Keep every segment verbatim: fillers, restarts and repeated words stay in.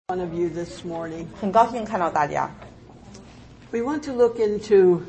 One of you this morning. 很高兴看到大家。 We want to look into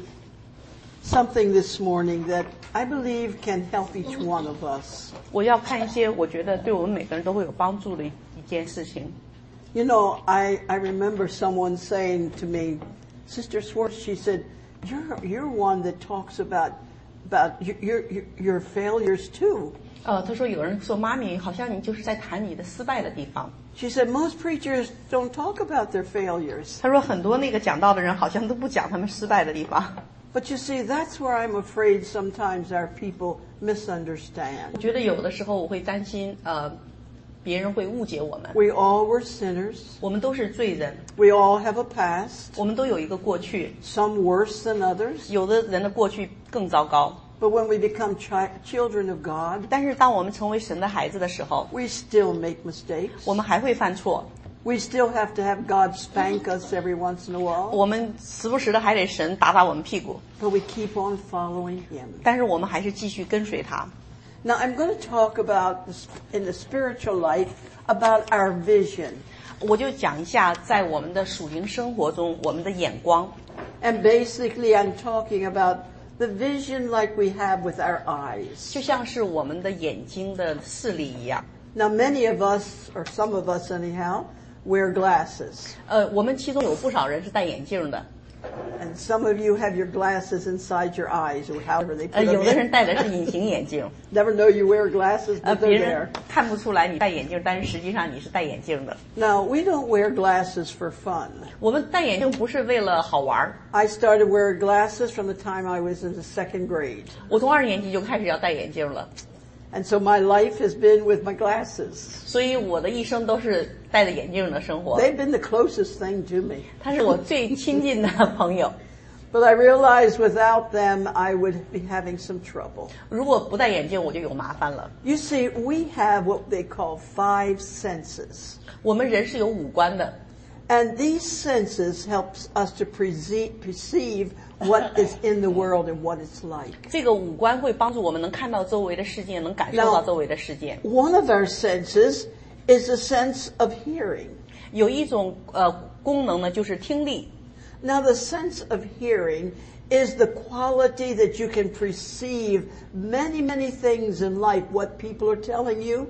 something this morning that I believe can help each one of us. 我要看一些我觉得对我们每个人都会有帮助的一一件事情。 You know, I, I remember someone saying to me, Sister Swartz, she said, you're, you're one that talks about, about your, your, your failures too. 呃，他说有人说妈咪，好像你就是在谈你的失败的地方。 She said, most preachers don't talk about their failures. 他说很多那个讲道的人好像都不讲他们失败的地方。 But you see, that's where I'm afraid sometimes our people misunderstand. 我觉得有的时候我会担心，呃，别人会误解我们。 We all were sinners. 我们都是罪人， We all have a past, 我们都有一个过去， some worse than others. 有的人的过去更糟糕。 But when we become chi- children of God, 但是当我们成为神的孩子的时候， we still make mistakes. 我们还会犯错， We still have to have God spank us every once in a while. 我们时不时的还得神打打我们屁股， But we keep on following Him. 但是我们还是继续跟随他。 Now I'm going to talk about, this, in the spiritual life, about our vision. 我就讲一下在我们的属灵生活中我们的眼光。 And basically I'm talking about the vision like we have with our eyes. 就像是我们的眼睛的视力一样。 Now many of us, or some of us anyhow, wear glasses. 呃，我们其中有不少人是戴眼镜的， And some of you have your glasses inside your eyes, or however they 呃， put 有 them 的人 in. 戴的是隐形眼镜， Never know you wear glasses, 呃， but 别 they're 人 there. 看不出来你戴眼镜，但是实际上你是戴眼镜的。 Now, we don't wear glasses for fun. 我们戴眼镜不是为了好玩儿， I started wearing glasses from the time I was in the second grade. 我从二年级就开始要戴眼镜了， And so my life has been with my glasses. 所以我的一生都是戴着眼镜的生活。 They've been the closest thing to me. 他是我最亲近的朋友， But I realized without them, I would be having some trouble. 如果不戴眼镜我就有麻烦了。 You see, we have what they call five senses. 我们人是有五官的， And these senses helps us to perceive, perceive what is in the world and what it's like. 这个五官会帮助我们能看到周围的世界，能感受到周围的世界。 One of our senses is the sense of hearing. 有一种呃功能呢，就是听力。 Now, the sense of hearing is the quality that you can perceive many, many things in life, what people are telling you,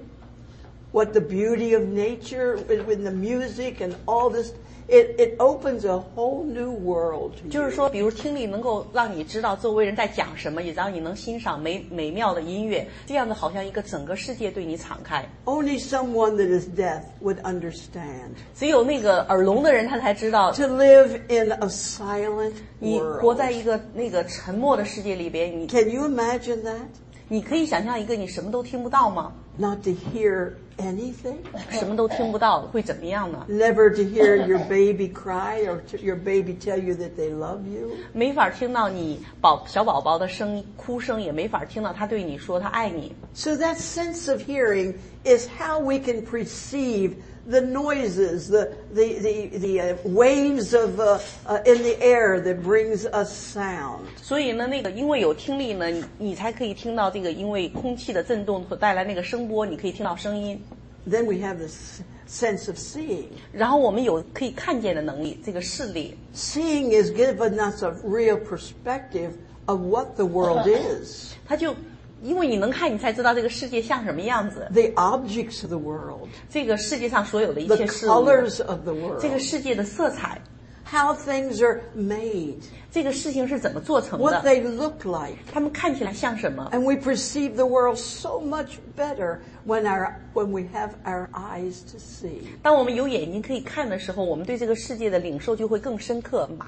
what the beauty of nature, with the music and all this. It, it opens a whole new world to 就是 you. 说，比如听力能够让你知道周围人在讲什么，也让你能欣赏美美妙的音乐，这样的好像一个整个世界对你敞开。 Only someone that is deaf would understand. 只有那个耳聋的人，他才知道 To live in a silent 你活 world. 在一个那个沉默的世界里边。你 Can you imagine that? 你可以想象一个你什么都听不到吗？ Not to hear anything? 什么都听不到会怎么样呢？ Never to hear your baby cry or to your baby tell you that they love you? 没法听到你宝小宝宝的声哭声，也没法听到他对你说他爱你。 So that sense of hearing is how we can perceive the noises, the the the, the uh, waves of uh, uh, in the air that brings us sound. 所以呢，那个因为有听力呢，你你才可以听到这个因为空气的震动所带来那个声波，你可以听到声音。 Then we have this sense of seeing. 然后我们有可以看见的能力，这个视力。 Seeing is giving us a real perspective of what the world is, 它就因为你能看，你才知道这个世界像什么样子。 the objects of the world, 这个世界上所有的一 the 切事物， colors of the world, 这个世界的色彩， how things are made, 这个事情是怎么做成 what 的， they look like. 它们看起来像什么。 And we perceive the world so much better when our when we have our eyes to see. 当我们有眼睛可以看的时候，我们对这个世界的领受就会更深刻嘛。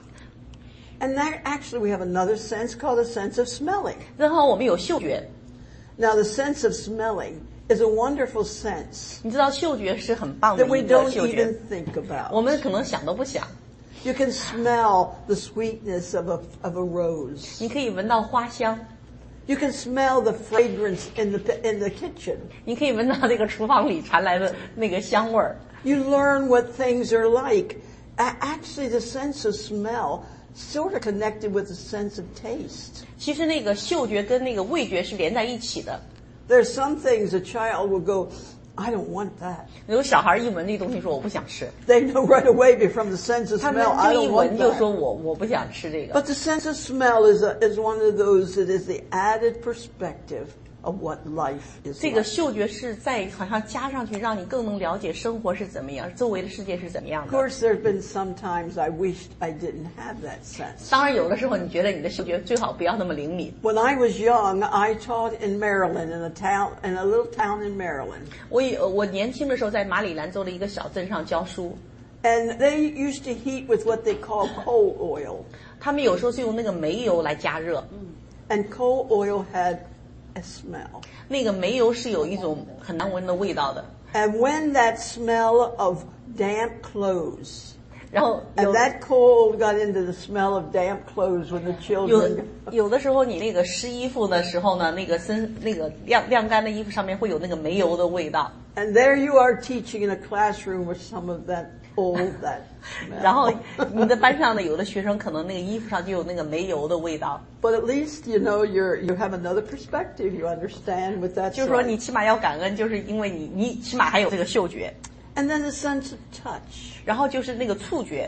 And that actually we have another sense called the sense of smelling. 然后我们有嗅觉， Now the sense of smelling is a wonderful sense 你知道嗅觉是很棒的 that we 一个 don't 嗅 even 觉， think 我 about. 们可能想都不想。 You can smell the sweetness of a of a rose. 你可以闻到花香， You can smell the fragrance in the in the kitchen. 你可以闻到这个厨房里传来的那个香味儿。 You learn what things are like. A- Actually, the sense of smell sort of connected with the sense of taste. 其实那个嗅觉跟那个味觉是连在一起的。 There's some things a child will go I don't want that. 有小孩一闻这东西说我不想吃， They know right away from the sense of 他们 smell, I 就一 don't 闻 want 就说 that. 我我不想吃这个。 But the sense of smell is, a, is one of those that is the added perspective of what life is 这个 like. 嗅觉是在好像加上去，让你更能了解生活是怎么样，周围的世界是怎么样 Of 的。 course, there have been some times I wished I didn't have that sense. 当然，有的时候你觉得你的嗅觉最好不要那么灵敏。 When I was young, I taught in Maryland, in a town, in a little town in Maryland. 我也我年轻的时候在马里兰州的一个小镇上教书， And they used to heat with what they call coal oil. 他们有时候是用那个煤油来加热， And coal oil had a smell. 那个煤油是有一种很难闻的味道的。 And when that smell of damp clothes, 然后有 and that coal got into the smell of damp clothes when the 有 children... 有的时候你那个湿衣服的时候呢，那个身那个晾晾干的衣服上面会有那个煤油的味道。 And there you are teaching in a classroom with some of that old, that smell. 然后你的班上的有的学生可能那个衣服上就有那个煤油的味道， But at least, you know, you're, you have another perspective. You understand what that's 就是说 like. 你起码要感恩，就是因为你你起码还有这个嗅觉， And then the sense of touch. 然后就是那个触觉。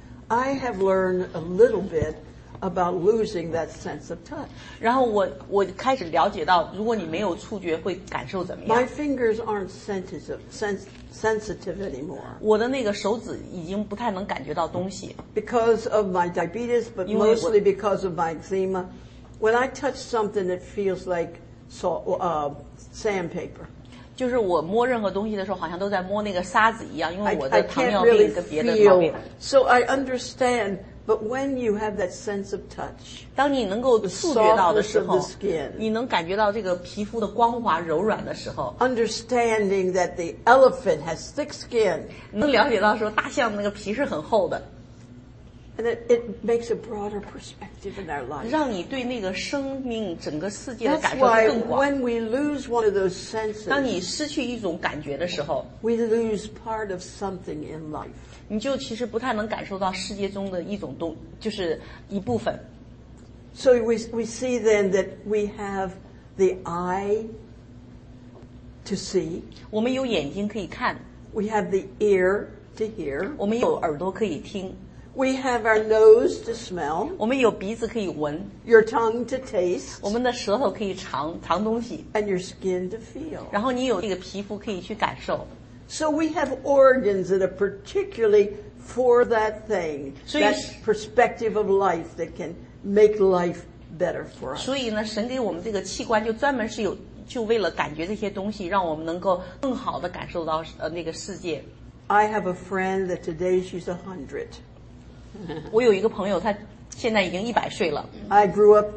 I have learned a little bit about losing that sense of touch. 然后我我开始了解到，如果你没有触觉，会感受怎么 My 样？ fingers aren't sensitive, sens- sensitive anymore 我的那个手指已经不太能感觉到东西， because of my diabetes, but 因为我- mostly because of my eczema. When I touch something, it feels like salt, uh, sandpaper. 就是我摸任何东西的时候，好像都在摸那个沙子一样，因 I, 为我 I 的糖 can't 尿 really 病跟别的毛 feel. 病。 So I understand, but when you have that sense of touch, 当你能够触觉到的时 softness 候 of the skin 你能感觉到这个皮肤的光滑柔软的时候， understanding that the elephant has thick skin, 你能了解到说大象那个皮是很厚的， and it, it makes a broader perspective in our life. 让你对那个生命整个世界的 That's 感受 why 更广。 when we lose one of those 当 senses, 你失去一种感觉的时候， we lose part of something in life. 你就其实不太能感受到世界中的一种东，就是一部分。 So we, we see then that we have the eye to see, 我们有眼睛可以看， we have the ear to hear, 我们有耳朵可以听， we have our nose to smell, 我们有鼻子可以闻， your tongue to taste, 我们的舌头可以尝尝东西， and your skin to feel. 然后你有这个皮肤可以去感受。 So we have organs that are particularly for that thing, So that you- perspective of life that can make life better for us. 所以呢，神给我们这个器官就专门是有，就为了感觉这些东西，让我们能够更好的感受到呃那个世界。 I have a friend that today she's a hundred. 我有一个朋友，他现在已经一百岁了。 I grew up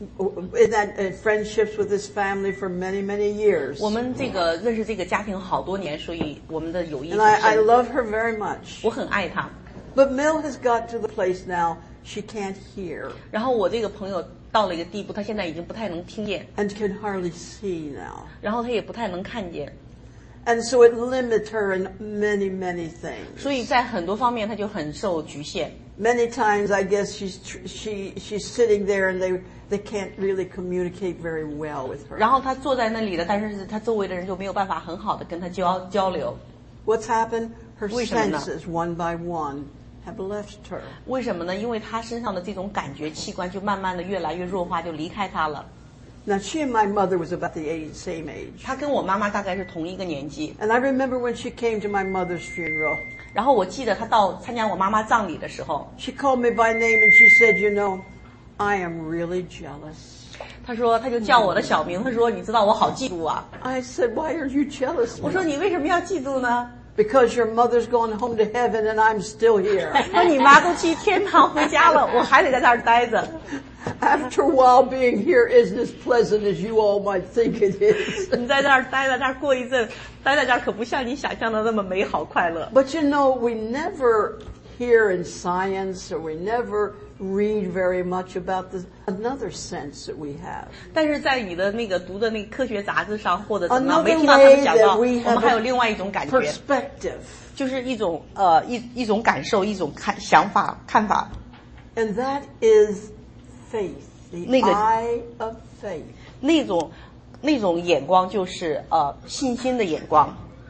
in that uh, friendships with this family for many, many years. 我们这个认识这个家庭好多年，所以我们的友谊 And 很 I, I 深。 love her very much. 我很爱他。 But Mill has got to the place now she can't hear 然后我这个朋友到了一个地步，他现在已经不太能听见， and can hardly see now. 然后他也不太能看见， And so it limits her in many, many things. 所以在很多方面他就很受局限。 Many times I guess she's, tr- she, she's sitting there and they, they can't really communicate very well with her. 然后他坐在那里了，但是他周围的人就没有办法很好的跟他交交流。 What's happened? Her 为什么呢？ senses, one by one, have left her. 为什么呢？因为他身上的这种感觉器官就慢慢的越来越弱化，就离开他了。 Now, she and my mother was about the age, same age. 他跟我妈妈大概是同一个年纪。 And I remember when she came to my mother's funeral, 然后我记得他到参加我妈妈葬礼的时候， she called me by name and she said, you know, I am really jealous. 他说他就叫我的小名，他说你知道我好嫉妒啊。 I said, why are you jealous? 我说你为什么要嫉妒呢？ Because your mother's gone home to heaven and I'm still here. 说你妈都去天堂回家了，我还得在这儿待着。 After a while, being here isn't as pleasant as you all might think it is. 你在这儿待在这儿过一阵，待在这儿可不像你想象的那么美好快乐。 But you know, we never hear in science or we never read very much about the, another sense that we have. 但是在你的那个读的那个科学杂志上或者怎么样， Another 没听到他们 way 讲到， that we 我 have 们还有 a 另外一种感觉， perspective. 就是一种呃一一种感受，一种看想法看法。 And that is faith, the 那个- eye of faith. 那种那种眼光就是呃信心的眼光。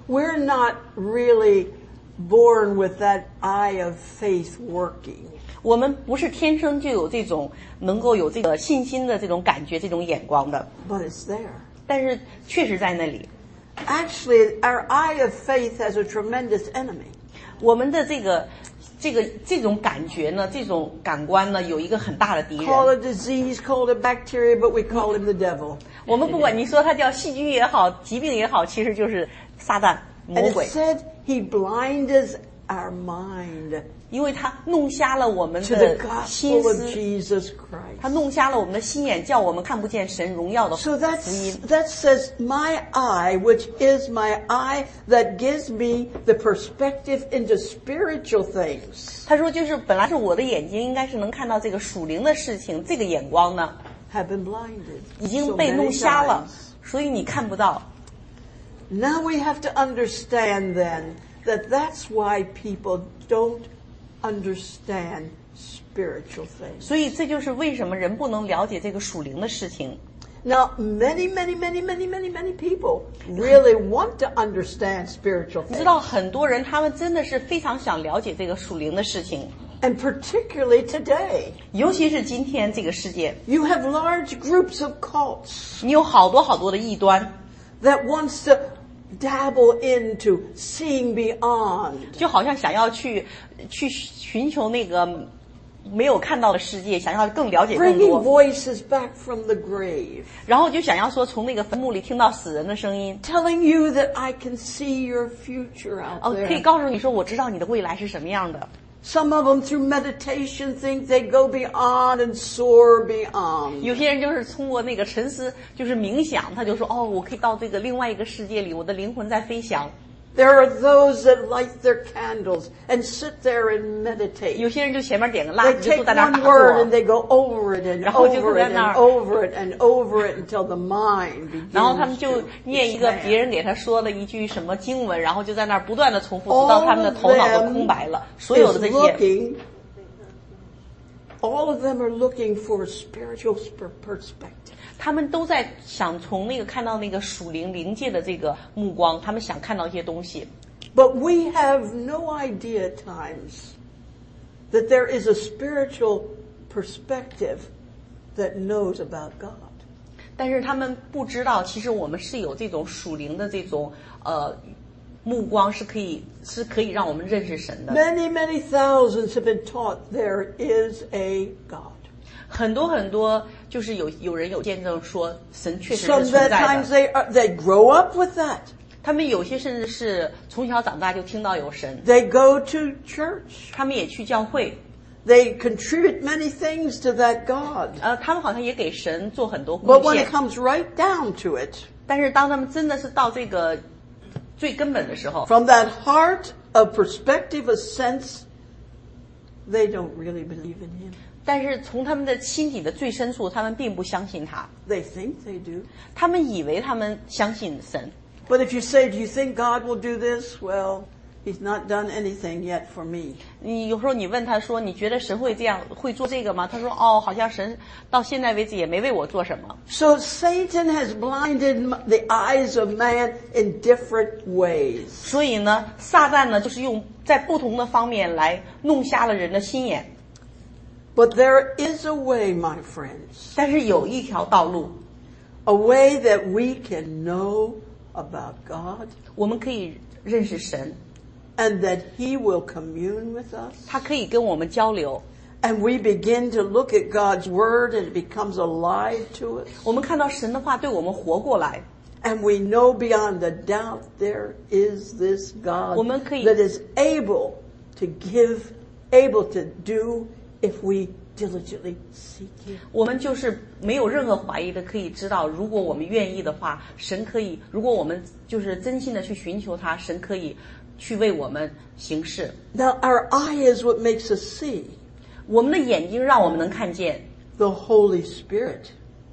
we're not really born with that eye of faith working. 我们不是天生就有这种能够有这个信心的这种感觉、这种眼光的， But it's there. 但是确实在那里。 Actually, our eye of faith has a tremendous enemy. 我们的这个这个这种感觉呢，这种感官呢，有一个很大的敌人。 Call it disease, call it bacteria, but we call him the devil. 我们不管你说它叫细菌也好，疾病也好，其实就是撒旦魔 And 鬼 it，said he blinded our mind 因为他弄瞎了我们 to the 的心 gospel of 思， Jesus 他 Christ. 弄瞎了我们的心眼，叫我们看不见神荣耀的 So 福 that's, 音。 that says my eye, which is my eye that gives me the perspective into spiritual things, 他说，就是本来是我的眼睛应该是能看到这个属灵的事情，这个眼光呢 have been blinded 已经 so 被弄 many 瞎了， times. 所以你看不到。 Now we have to understand then that that's why people don't understand spiritual things. 所以这就是为什么人不能了解这个属灵的事情。 Now, many, many, many, many, many, many people really want to understand spiritual 你知 things. 道很多人他们真的是非常想了解这个属灵的事情， And particularly today, 尤其是今天这个世界， you have large groups of cults 你有好多好多的异端， that wants to dabble into seeing beyond. 就好像想要去去寻求那个没有看到的世界，想要更了解更 Bringing 多， voices back from the grave, 然后就想要说从那个坟墓里听到死人的声音。 telling you that I can see your future out 哦，可以 there. 告诉你说，我知道你的未来是什么样的。 Some of them through meditation think they go beyond and soar beyond. 有些人就是通过那个沉思，就是冥想，他就说，哦，我可以到这个另外一个世界里，我的灵魂在飞翔。 There are those that light their candles and sit there and meditate. 有些人就前面点个蜡 They 烛，就 take 坐在那儿 one 打 word and 坐， they go over it and 然后就 over 在 it 那儿 and over it and over it until the mind 然后他们 begins 就 to 念一个 expand. 别人给他说的一句什么经文，然后就在那儿不断的重复，直到他们的头脑都空白了。所有的 Is 这些， looking, all of them are looking for a spiritual sp- perspective. 他们都在想从那个看到那个属灵灵界的这个目光，他们想看到一些东西。 But we have no idea at times that there is a spiritual perspective that knows about God. 但是他们不知道，其实我们是有这种属灵的这种呃目光，是可以是可以让我们认识神的。 Many, many thousands have been taught there is a God. 很多很多，就是有有人有见证说，神确实 Some 是存 that 在 times 的。 they are, they grow up with that. 他们有些甚至是从小长大就听到有神， They go to church. 他们也去教会， They contribute many things to that God. 呃，他们好像也给神做很多 But 贡 when 献 it。comes right down to it, 但是当他们真的是到这个最根本的时候， from that heart of perspective, a sense, they don't really believe in Him. 但是从他们的心底的最深处，他们并不相信他， They think they do. 他们以为他们相信神。 But if you say, do you think God will do this? Well, He's not done anything yet for me. 你有时候你问他说，你觉得神会这样会做这个吗？他说，哦，好像神到现在为止也没为我做什么。 So Satan has blinded m- the eyes of man in different ways. 所以呢，撒旦呢就是用在不同的方面来弄瞎了人的心眼。 But there is a way, my friends, 但是有一条道路， a way that we can know about God 我们可以认识神， and that He will commune with us. 他可以跟我们交流。 And we begin to look at God's Word and it becomes alive to us. 我们看到神的话对我们活过来， And we know beyond a doubt there is this God 我们可以 that is able to give, able to do if we diligently seek Him. 我们就是没有任何怀疑的，可以知道，如果我们愿意的话，神可以；如果我们就是真心的去寻求他，神可以去为我们行事。 Now our eye is what makes us see. 我们的眼睛让我们能看见， The Holy Spirit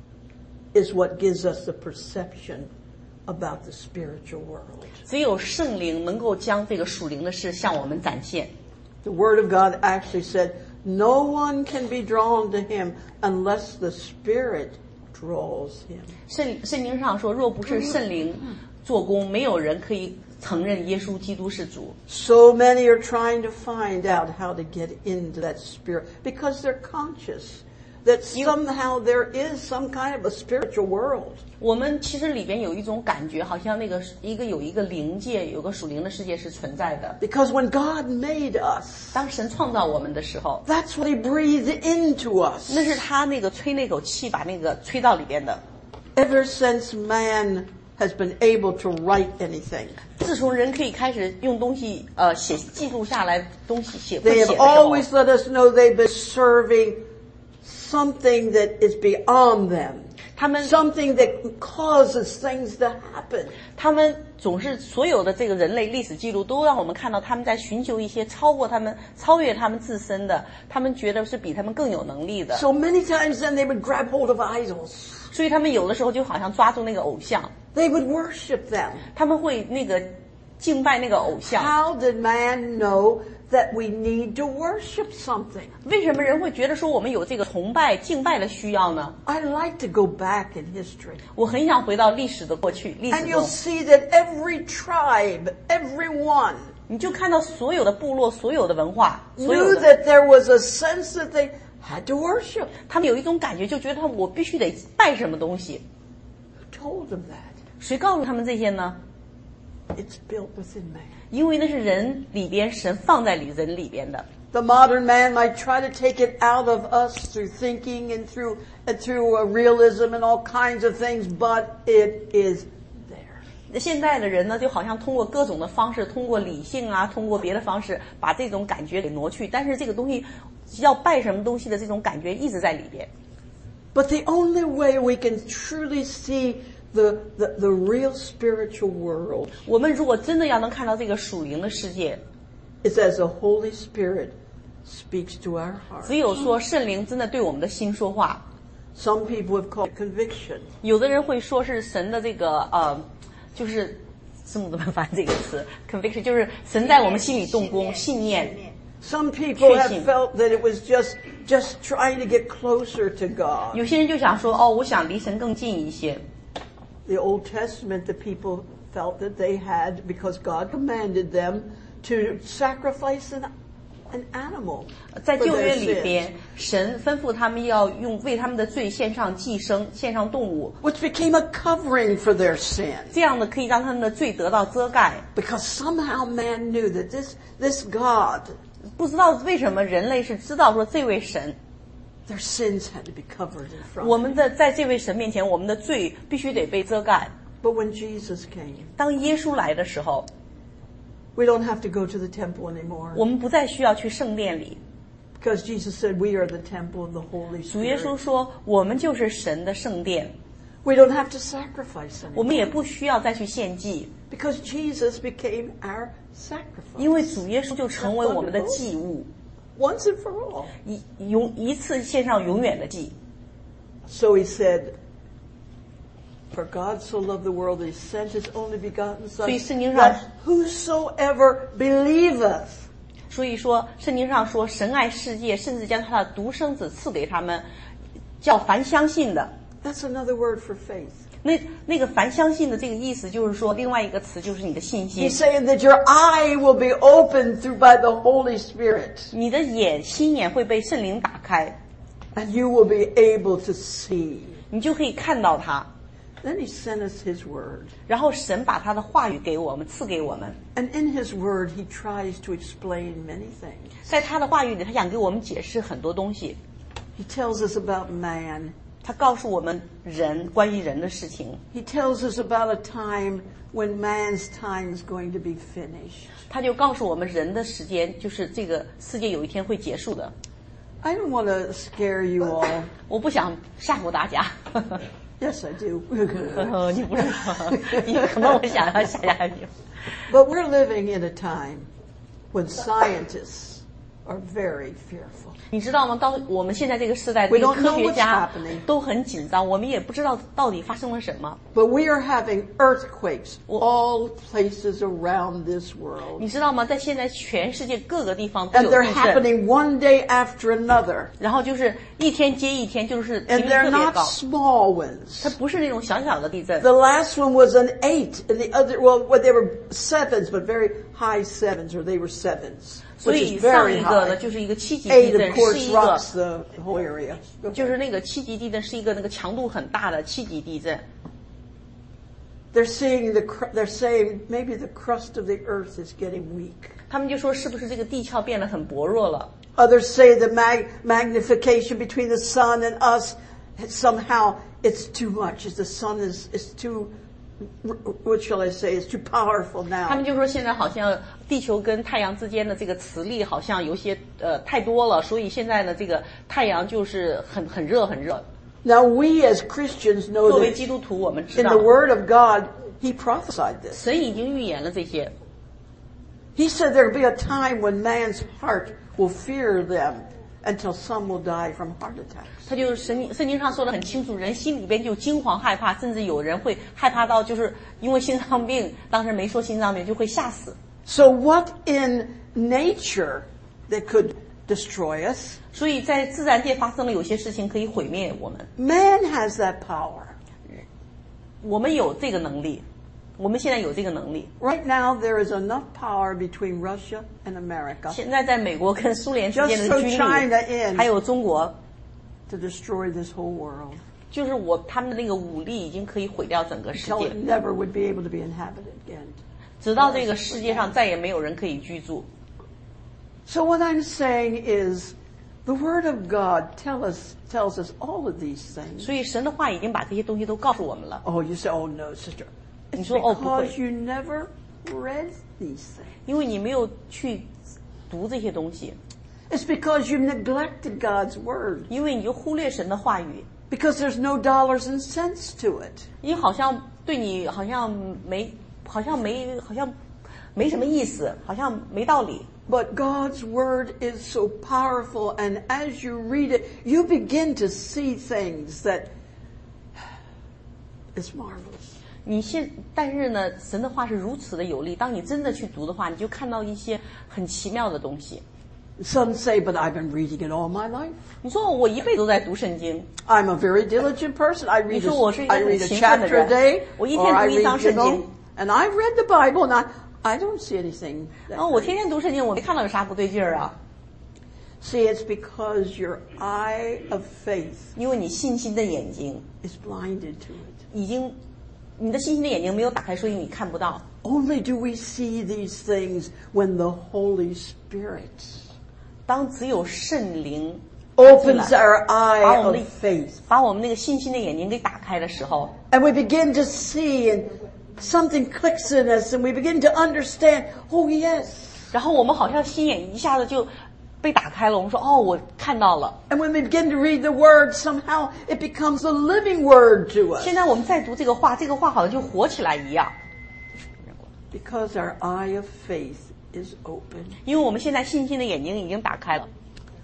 is what gives us the perception about the spiritual world. 只有圣灵能够将这个属灵的事向我们展现。 The Word of God actually said, no one can be drawn to Him unless the Spirit draws him. 圣圣经上说，若不是圣灵做工，没有人可以承认耶稣基督是主。 So many are trying to find out how to get into that spirit because they're conscious that somehow there is some kind of a spiritual world. 我们其实里边有一种感觉，好像那个一个有一个灵界，有个属灵的世界是存在的。 Because when God made us, 当神创造我们的时候， that's what He breathed into us. 那是他那个吹那口气把那个吹到里边的。 Ever since man has been able to write anything, 自从人可以开始用东西呃写记录下来东西写 they 会写 have 的时候， always let us know they've been serving something that is beyond them. 他们 Something that causes things to happen. 他们总是所有的这个人类历史记录都让我们看到他们在寻求一些超过他们、超越他们自身的，他们觉得是比他们更有能力的。 So many times then they would grab hold of idols. 所以他们有的时候就好像抓住那个偶像， They would worship them. 他们会那个敬拜那个偶像。 How did man know that we need to worship something? 为什么人会觉得说我们有这个崇拜、敬拜的需要呢？ I like to go back in history. 我很想回到历史的过去，历 And 史 you'll 中， see that every tribe, everyone 你就看到所有的部落、所有的文化，所有 knew 的 that there was a sense that they had to worship. 他们有一种感觉，就觉得他们我必须得拜什么东西。 Who told them that? 谁告诉他们这些呢？ It's built within man. 因为那是人里边神放在里人里边的。 The modern man might try to take it out of us through thinking and through and through uh, realism and all kinds of things, but it is there. 现在的人呢，就好像通过各种的方式，通过理性啊，通过别的方式，把这种感觉给挪去。但是这个东西要拜什么东西的这种感觉一直在里边。 But the only way we can truly see the, the, the real spiritual world 我们如果真的要能看到这个属灵的世界， is as the Holy Spirit speaks to our heart. 只有说圣灵真的对我们的心说话。 Some people have called it conviction. 有的人会说是神的这个呃，就是字母怎么翻这个词 ？conviction 就是神在我们心里动工，信念。 Some people have 确信。 felt that it was just just trying to get closer to God. 有些人就想说，哦，我想离神更近一些。 The Old Testament, the people felt that they had, because God commanded them to sacrifice an, an animal 在 for 旧约 their 里 sins, 边，神吩咐他们要用为他们的罪献上祭牲，献上动物， which became a covering for their sin. 这样的可以让他们的罪得到遮盖。 Because somehow man knew that this, this God, 不知道为什么人类是知道说这位神， their sins had to be covered in front. 我们的在这位神面前，我们的罪必须得被遮盖。 But when Jesus came, 当耶稣来的时候， we don't have to go to the temple anymore. 我们不再需要去圣殿里。 Because Jesus said we are the temple of the Holy 主耶 Spirit. 稣说，我们就是神的圣殿， We don't have to sacrifice 我 anymore. 们也不需要再去献祭， Because Jesus became our sacrifice. 因为主耶稣就成为我们的祭物， Once and for all. 一永一次献上永远的祭。 So he said, For God so loved the world that he sent his only begotten Son, 所以圣经上 that whosoever believeth. 所以说，圣经上说，神爱世界，甚至将他的独生子赐给他们，叫凡相信的。 That's another word for faith. 那那个凡相信的这个意思，就是说，另外一个词就是你的信心 He's。saying that your eye will be opened through by the Holy Spirit, 你的眼心眼会被圣灵打开， and you will be able to see. 你就可以看到他。 Then he sent us his word. 然后神把他的话语给我们，赐给我们。 And in his word, he tries to explain many things. 在他的话语里，他想给我们解释很多东西。 He tells us about man. 他告诉我们人关于人的事情。 He tells us about a time when man's time is going to be finished. 他就告诉我们人的时间，就是这个世界有一天会结束的。 I don't want to scare you all. 我不想吓唬大家。 Yes, I do. 你不是，你可能我想要吓吓你。 But we're living in a time when scientists are very fearful. 你知道吗？到我们现在这个时代，这 We 个 don't 科 know 学 what's 家 happening. 都很紧张，我们也不知道到底发生了什么。 But we are having earthquakes all places around this world. 你知道吗？在现在全世界各个地方都 And 有 they're 地震， happening one day after another. 然后就是一天接一天，就是频 And 率 they're 特别 not 高。 small ones. 它不是那种小小的地震。 The last one was an eight, and the other, well, well, they were sevens, but very high sevens, or they were sevens, 所 which 以 is 上 very 一个呢， high. 就是一个七级地 Eight, 震， of 是 course, 一个 rocks the whole area. 就是那个七级地震是一个那个强度很大的七级地震。 They're seeing the, cr- they're saying maybe the crust of the earth is getting weak. 他们就说是不是这个地壳变得很薄弱了？ Others say the mag- magnification between the sun and us, somehow it's too much. It's the sun is, is too, what shall I say, is too powerful 他们 now. 就说现在好像地球跟太阳之间的这个磁力好像有些呃太多了，所以现在呢这个太阳就是很很热很热。 Now we as Christians know 作为 that 基督徒，我们知 in 道 the Word of God, He prophesied this. 神已经预言了这些。 He said there will be a time when man's heart will fear them until some will die from heart attacks. 他就神圣经上说的很清楚，人心里边就惊惶害怕，甚至有人会害怕到就是因为心脏病，当时没说心脏病就会吓死。 So what in nature that could destroy us, 所以在自然界发生了有些事情可以毁灭我们， man has that power. 我们有这个能力，我们现在有这个能力。 Right now there is enough power between Russia and America 现在在美国跟苏联之间 Just 的 throw 军 China 力， in 还有中国， to destroy this whole world 就是我他们的那个武力已经可以毁掉整个世 until 界 it，never would be able to be inhabited again. 直到这个世界上再也没有人可以居住。 So what I'm saying is the Word of God tell us, tells us all of these things. 所以神的话已经把这些东西都告诉我们了。 Oh, you say, oh no, sister. It's 你说哦不会， because you never read these things. 因为你没有去读这些东西， It's because you've neglected God's Word. 因为你就忽略神的话语， Because there's no dollars and cents to it. 你好像对你好像没，好像没，好像没什么意思，好像没道理。 But God's Word is so powerful, and as you read it, you begin to see things that is marvelous. 你现，但是呢，神的话是如此的有力，当你真的去读的话，你就看到一些很奇妙的东西。 Some say, but I've been reading it all my life. 你说我一辈子都在读圣经， I'm a very diligent person. I read 你说我是 a, 一个 I 很 read a 勤奋的 chapter a 人， day, 我一 or 天 I 读一章 read, you 圣经。 know, and I've read the Bible, and I, I don't see anything. that 哦，我 great. 天天读圣经，我没看到有啥不对劲儿啊。 See, it's because your eye of faith 因为你信心的眼睛 is blinded to it. 已经，你的信心的眼睛没有打开，所以你看不到。 Only do we see these things when the Holy Spirit 当只有圣灵 opens our eye 把我 of 们的 faith. 把我们那个信心的眼睛给打开的时候， And we begin to see, and something clicks in us, and we begin to understand, oh yes. 然后我们好像心眼一下子就被打开了。我们说，哦，我看到了。 And when we begin to read the Word, somehow it becomes a living Word to us. 现在我们再读这个话，这个话好像就活起来一样， Because our eye of faith is open. 因为我们现在信心的眼睛已经打开了。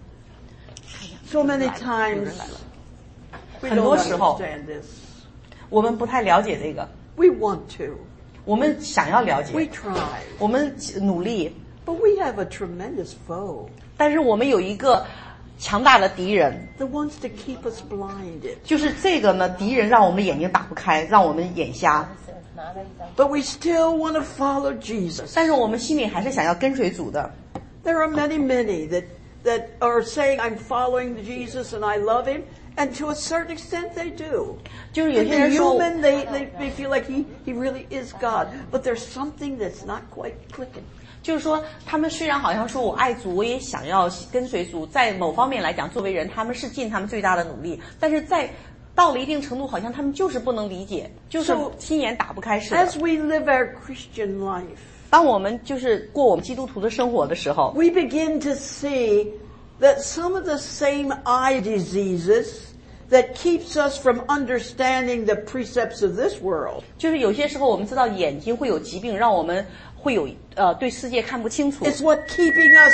So many 有人 times 来了 we 很 don't 多时候 understand this. 我们不太了解这个， We want to. 我们想要了 We 解， try. 我们努力， But we have a tremendous foe 但是我们有一个强大的敌人， that wants to keep us blinded. 就是这个呢，敌人让我们的眼睛打不开，让我们眼瞎。 But we still want to follow Jesus. 但是我们心里还是想要跟随主的。 There are many, many that, that are saying, I'm following Jesus and I love him. And to a certain extent they do. 就是有 In 些 the 人说， human, they, they, they feel like he, he really is God. But there's something that's not quite clicking. 就是说，他们虽然好像说我爱主，我也想要跟随主，在某方面来讲，作为人，他们是尽他们最大的努力，但是在到了一定程度，好像他们就是不能理解，就是 So, 心眼打不开似的。 As we live our Christian life, 当我们就是过我们基督徒的生活的时候， we begin to see that some of the same eye diseases that keeps us from understanding the precepts of this world 就是有些时候我们知道眼睛会有疾病，让我们会有呃对世界看不清楚， is what keeping us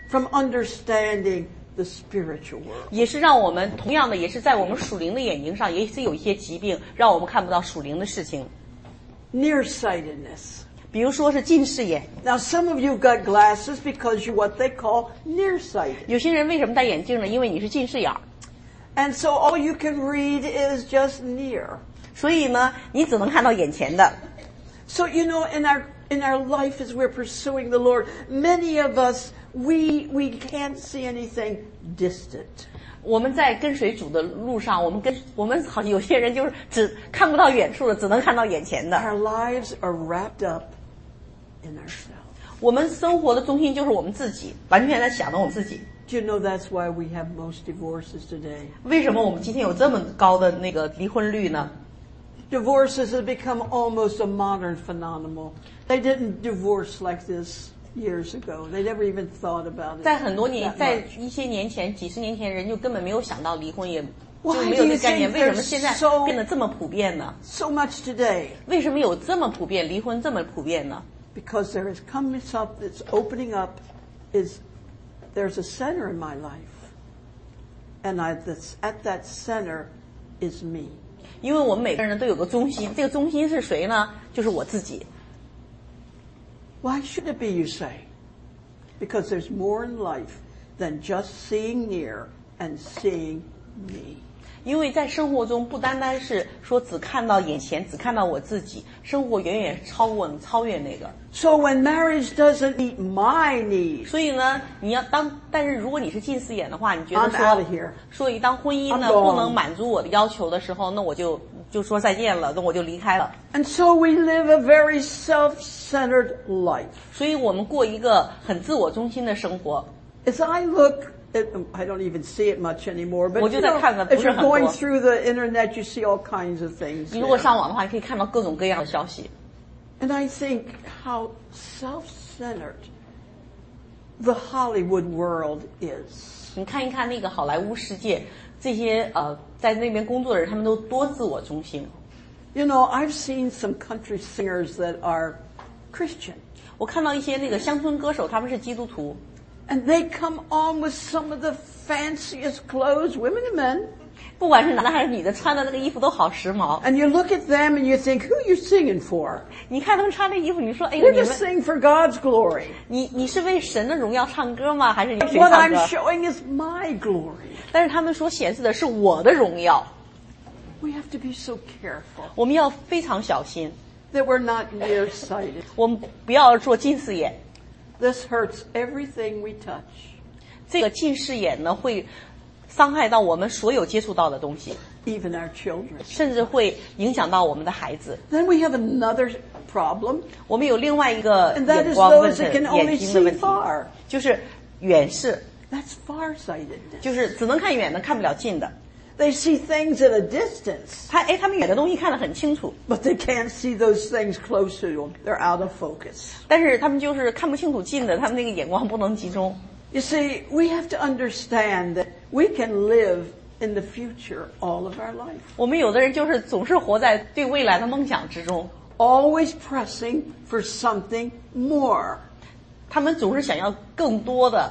from understanding the spiritual world. 也是让我们同样的，也是在我们属灵的眼睛上，也是有一些疾病，让我们看不到属灵的事情。 Nearsightedness. 比如说是近视眼。 Now, some of you got glasses because you're what they call nearsighted. 有些人为什么戴眼镜呢？因为你是近视眼儿。 And so all you can read is just near. 所以呢，你只能看到眼前的。 So, you know, in our in our life as we're pursuing the Lord, many of us, we we can't see anything distant. 我们在跟随主的路上，我们跟我们好像有些人就是只看不到远处的，只能看到眼前的。 Our lives are wrapped up in ourselves. 我们生活的中心就是我们自己，完全在想着我们自己。 Do you know that's why we have most divorces today? 为什么我们今天有这么高的那个离婚率呢？ Divorces have become almost a modern phenomenon. They didn't divorce like this years ago. They never even thought about it. 在很多年， that 在 much. 一些年前，几十年前，人就根本没有想到离婚，也就 Why 没 do 有 you 这概念。 think 为什么 there's 现在 so 变得这么普遍呢？ so much today? 为什么有这么普遍，离婚这么普遍呢？ Because there is coming up that's opening up is there's a center in my life. And I, that's, at that center is me. 因为我们每个人都有个中心，这个中心是谁呢？就是我自己。 Why should it be, you say? Because there's more in life than just seeing near and seeing me. 因为在生活中不单单是说只看到眼前，只看到我自己，生活远远超过超越那个。 So when marriage doesn't meet my needs, 所以呢，你要当，但是如果你是近视眼的话，你觉得 I'm out 说 of here. 所以当婚姻呢 I'm gone. 不能满足我的要求的时候，那我就就说再见了，那我就离开了。 And so we live a very self-centered life. 所以我们过一个很自我中心的生活。 As I look at, I don't even see it much anymore, but 我 you 就在 know, 看的不 as 是 you're 很多。 going through the internet, you see all kinds of things. 你如果 there. 上网的话，你可以看到各种各样的消息。 And I think how self-centered the Hollywood world is. 你看一看那个好莱坞世界，这些呃在那边工作的人，他们都多自我中心。 You know, I've seen some country singers that are Christian. 我看到一些那个乡村歌手，他们是基督徒， And they come on with some of the fanciest clothes, women and men. 不管是男的还是女的，穿的那个衣服都好时髦。 And you look at them and you think, who are you singing for? 你看他们穿的衣服，你说，哎呀， We're 你 just 们， singing for God's glory. 你你是为神的荣耀唱歌吗？还是你谁 What 唱 I'm 歌？ showing is my glory. 但是他们所显示的是我的荣耀， We have to be so careful 我们要非常小心， that we're not nearsighted. 我们不要做近视眼。 This hurts everything we touch. 这个近视眼呢，会伤害到我们所有接触到的东西， Even our children. 甚至会影响到我们的孩子。 Then we have another problem, 我们有另外一个 and that 眼 is 光问 those 题， that can only 眼睛的 see 问题， far. 就是远视， That's farsightedness. 就是只能看远的，看不了近的。 They see things at a distance, 他哎，他们远的东西看得很清楚， but they can't see those things close to them. They're out of focus. 但是他们就是看不清楚近的，他们那个眼光不能集中。 You see, we have to understand that we can live in the future all of our life. 我们有的人就是总是活在对未来的梦想之中， Always pressing for something more. 他们总是想要更多的，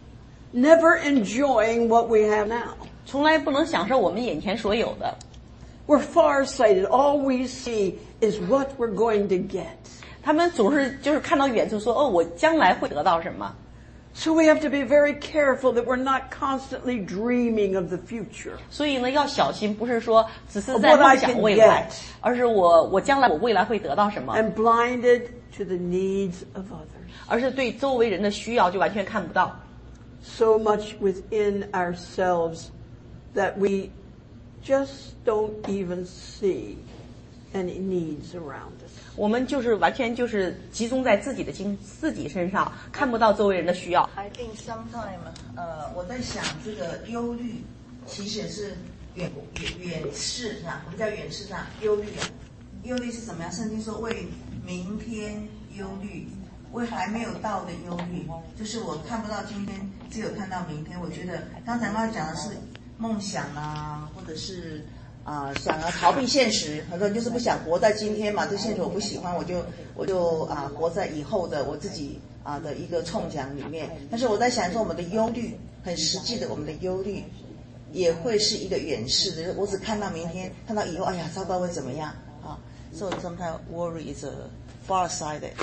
Never enjoying what we have now. 从来不能享受我们眼前所有的。 We're farsighted. All we see is what we're going to get. 他们总是就是看到远处说，哦，我将来会得到什么。 So we have to be very careful that we're not constantly dreaming of the future. 所以呢，要小心，不是说只是在梦想未来，而是我我将来我未来会得到什么， And blinded to the needs of others. 而是对周围人的需要就完全看不到。 So much within ourselves that we just don't even see any needs around us. 我们就是完全就是集中在自己的经自己身上，看不到周围人的需要。 I think sometime， 呃，我在想这个忧虑，其实也是远远远视啊，我们叫远视啊，忧虑啊，忧虑是怎么样？圣经说为明天忧虑，为还没有到的忧虑，就是我看不到今天，只有看到明天。我觉得刚才妈讲的是梦想啊，或者是。啊、呃，想要逃避现实，很多人就是不想活在今天嘛，这现实我不喜欢，我就我就啊、呃、活在以后的我自己啊的一个冲奖里面。但是我在想说，我们的忧虑，很实际的，我们的忧虑也会是一个远视的。我只看到明天，看到以后，哎呀，糟糕会怎么样啊 ？So sometimes worry is a far-sighted.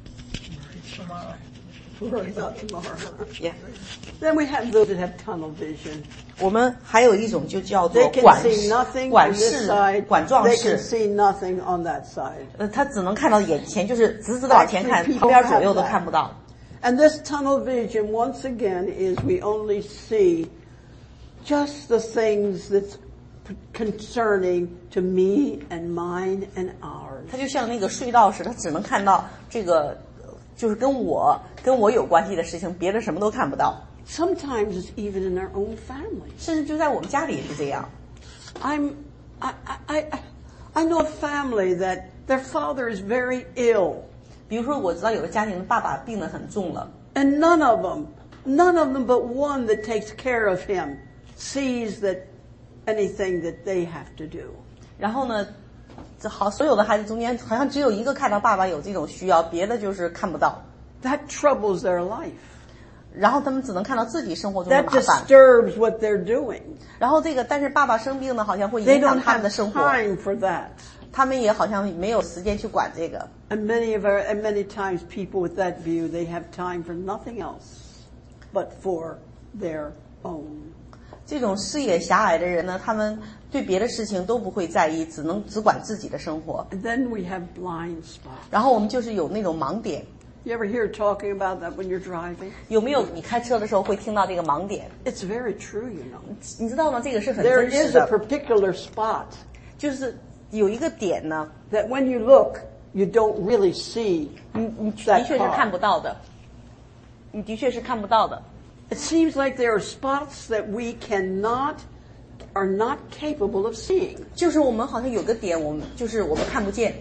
Worry about tomorrow. Yeah. Then we have those that have tunnel vision. 我们还有一种就叫做 They can 管 see nothing 管 on this 视 side. 管状 They can 视， see nothing on that side. 呃，他只能看到眼前，就是直直的往前看， Actually, 旁 people 边左 have 右都 that. 看不到。 And this tunnel vision, once again, is we only see just the things that's concerning to me and mine and ours. 他就像那个隧道似的，他只能看到这个，就是跟我跟我有关系的事情，别的什么都看不到。 Sometimes it's even in our own family. 甚至就在我们家里也是这样。 I'm, I, I, I, I know a family that their father is very ill. 比如说，我知道有个家庭的爸爸病得很重了， And none of them, none of them but one that takes care of him sees that anything that they have to do. 然后呢，这好所有的孩子中间，好像只有一个看到爸爸有这种需要，别的就是看不到。 That troubles their life. 然后他们只能看到自己生活中的 That 麻烦。 disturbs what they're doing. 然后这个，但是爸爸生病呢，好像会 They 影响 don't 他们的 have 生活， time for that. 他们也好像没有时间去管这个。 And many of our, and many times people with that view, they have time for nothing else but for their own. 这种视野狭隘的人呢，他们对别的事情都不会在意，只能只管自己的生活。 And then we have blind spots. 然后我们就是有那种盲点。 You ever hear talking about that when you're driving? 有没有你开车的时候会听到这个盲点？ It's very true, you know. 你知道吗？这个是很 There 真实 is a 的， particular spot 就是有一个点呢， that when you look, you don't really see 你你的 that 确是看 car. 不到的，你的确是看不到的。 It seems like there are spots that we cannot, are not capable of seeing. 就是我们好像有个点，我们就是我们看不见。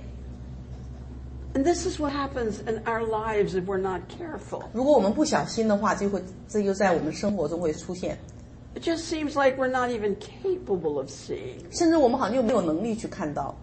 And this is what happens in our lives if we're not careful. 如果我们不小心的话，就会这就在我们生活中会出现。 It just seems like we're not even capable of seeing. 甚至我们好像就没有能力去看到。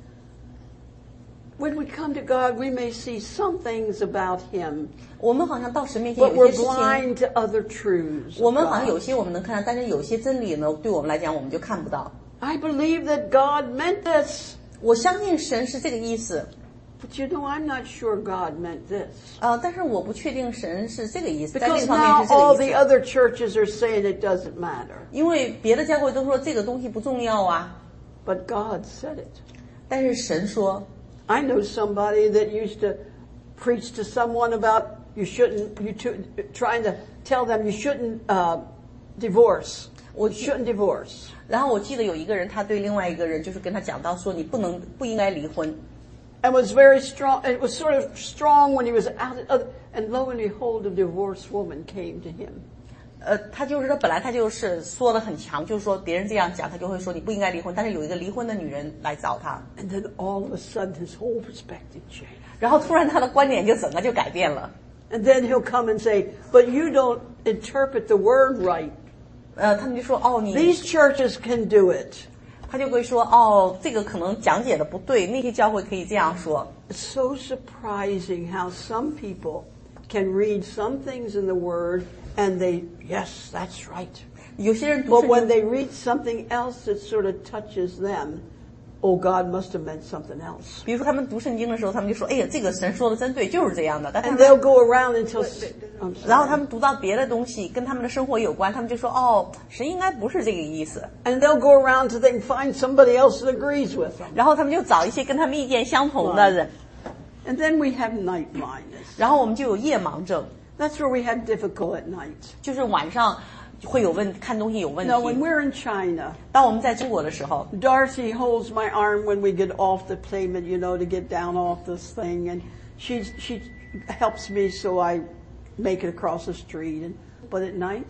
When we come to God, we may see some things about Him, 我们好像到神面前 but 有 we're 些事情， blind to other truths. 我 of 们好像 God. 有些我们能看到，但是有些真理呢，对我们来讲我们就看不到。 I believe that God meant this. 我相信神是这个意思， But you know, I'm not sure God meant this. 呃，但是我不确定神是这个意思，在这 Because 方面 now 是这 all 个意 the 思。 other churches are saying it doesn't matter. 因为别的教会都说这个东西不重要啊， But God said it. 但是神说， I know somebody that used to preach to someone about you shouldn't, you to, trying to tell them you shouldn't uh, divorce. Well, You shouldn't divorce. 然后我记得有一个人，他对另外一个人就是跟他讲到说，你不能不应该离婚。 And was very strong. It was sort of strong when he was out. Of, and lo and behold, a divorced woman came to him. 呃，他就是说，本来他就是说的很强，就是说别人这样讲，他就会说你不应该离婚。但是有一个离婚的女人来找他， And then all of a sudden, his whole perspective changed. 然后突然他的观点就整个就改变了。 And then he'll come and say, "But you don't interpret the word right. 呃，他们就说哦，你 These churches can do it." 他就会说哦，这个可能讲解的不对，那些教会可以这样说。 It's so surprising how some people can read some things in the Word and they, yes, that's right. 有些人读 But 圣 when 经， they read something else that sort of touches them, oh, God must have meant something else. 比如说他们读圣经的时候，他们就说，哎呀，这个神说的真对，就是这样的。但他 And 们 they'll go around until, I'm 然后他 sorry. 们读到别的东西跟他们的生活有关，他们就说哦，神应该不是这个意思。 And they'll go around till they can find somebody else that agrees with them. 然后他们就找一些跟他们意见相同的人， And then we have night blindness. 然后我们就有夜盲症， That's where we have difficult at night. 就是晚上会有问看东西有问 Now, when 题。 we're in China, 当我们在中国的时候， Darcy holds my arm when we get off the plane, you know, to get down off this thing, and she she helps me so I make it across the street. And but at night,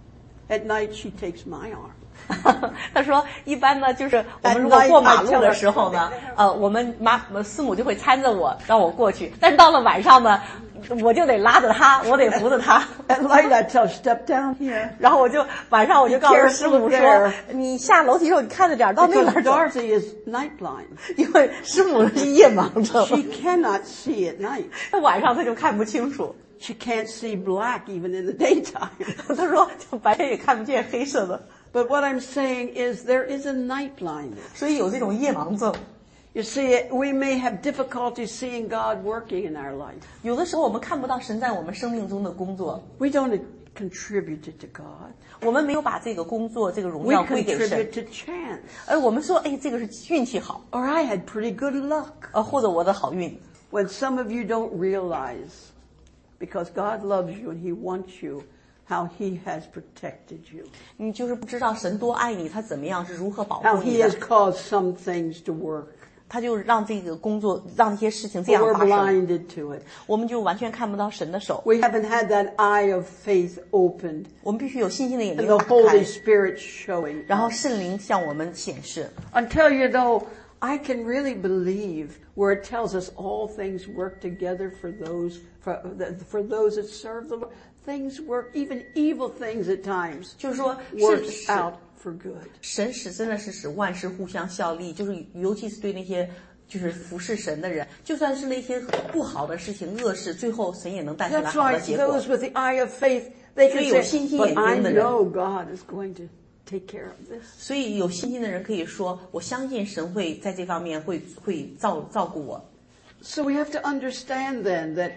at night she takes my arm. 他说一般呢，就是我们如果过马路的时候呢，呃，我们妈师母就会搀着我让我过去，但是到了晚上呢，我就得拉着他，我得扶着他。 At night, I tell her, step down here. 然后我就晚上我就告诉师母 Be 说 careful， 你下楼梯的时候你看着点，到那 Because 边走， Darcy is night blind. 因为师母是夜盲症， She cannot see at night. 他晚上他就看不清楚。 she can't see black even in the daytime. 他说白天也看不见黑色的。 But what I'm saying is there is a night blindness. 所以有这种夜盲症。 You see, we may have difficulty seeing God working in our life. 有的时候我们看不到神在我们生命中的工作。 We don't contribute it to God. 我们没有把这个工作、这个荣 We 耀归给神， contribute to chance. 而我们说，哎，这个是运气好， Or I had pretty good luck. 呃，或者我的好运。 When some of you don't realize, because God loves you and He wants you, how He has protected you. 你就是不知道神多爱你，他怎么样是如何保 How 护你 He has 的， caused some things to work. 他就让这个工作，让这些事情这 But 样 we're 发生， blinded to it. 我们就完全看不到神的手。 We haven't had that eye of faith opened 我们必须有信心的眼 and 睛 the 打 Holy 开， Spirit showing. 然后圣灵向我们显示。 Until you know, I can really believe where it tells us all things work together for those for, for those that serve the Lord. Things work, even evil things at times 就是说， work 是 out for good. 神使真的是使万事互相效力，就是尤其是对那些就是服侍神的人，就算是那些不好的事情、恶事，最后神也能带出来 That's 好的 why 结果。 those with the eye of faith, they 所以 can 有 say, 信心 but 眼 I 睛的人， know God is going to take care of this. 所以有信心的人可以说，我相信神会在这方面会会照照顾我。 So we have to understand then that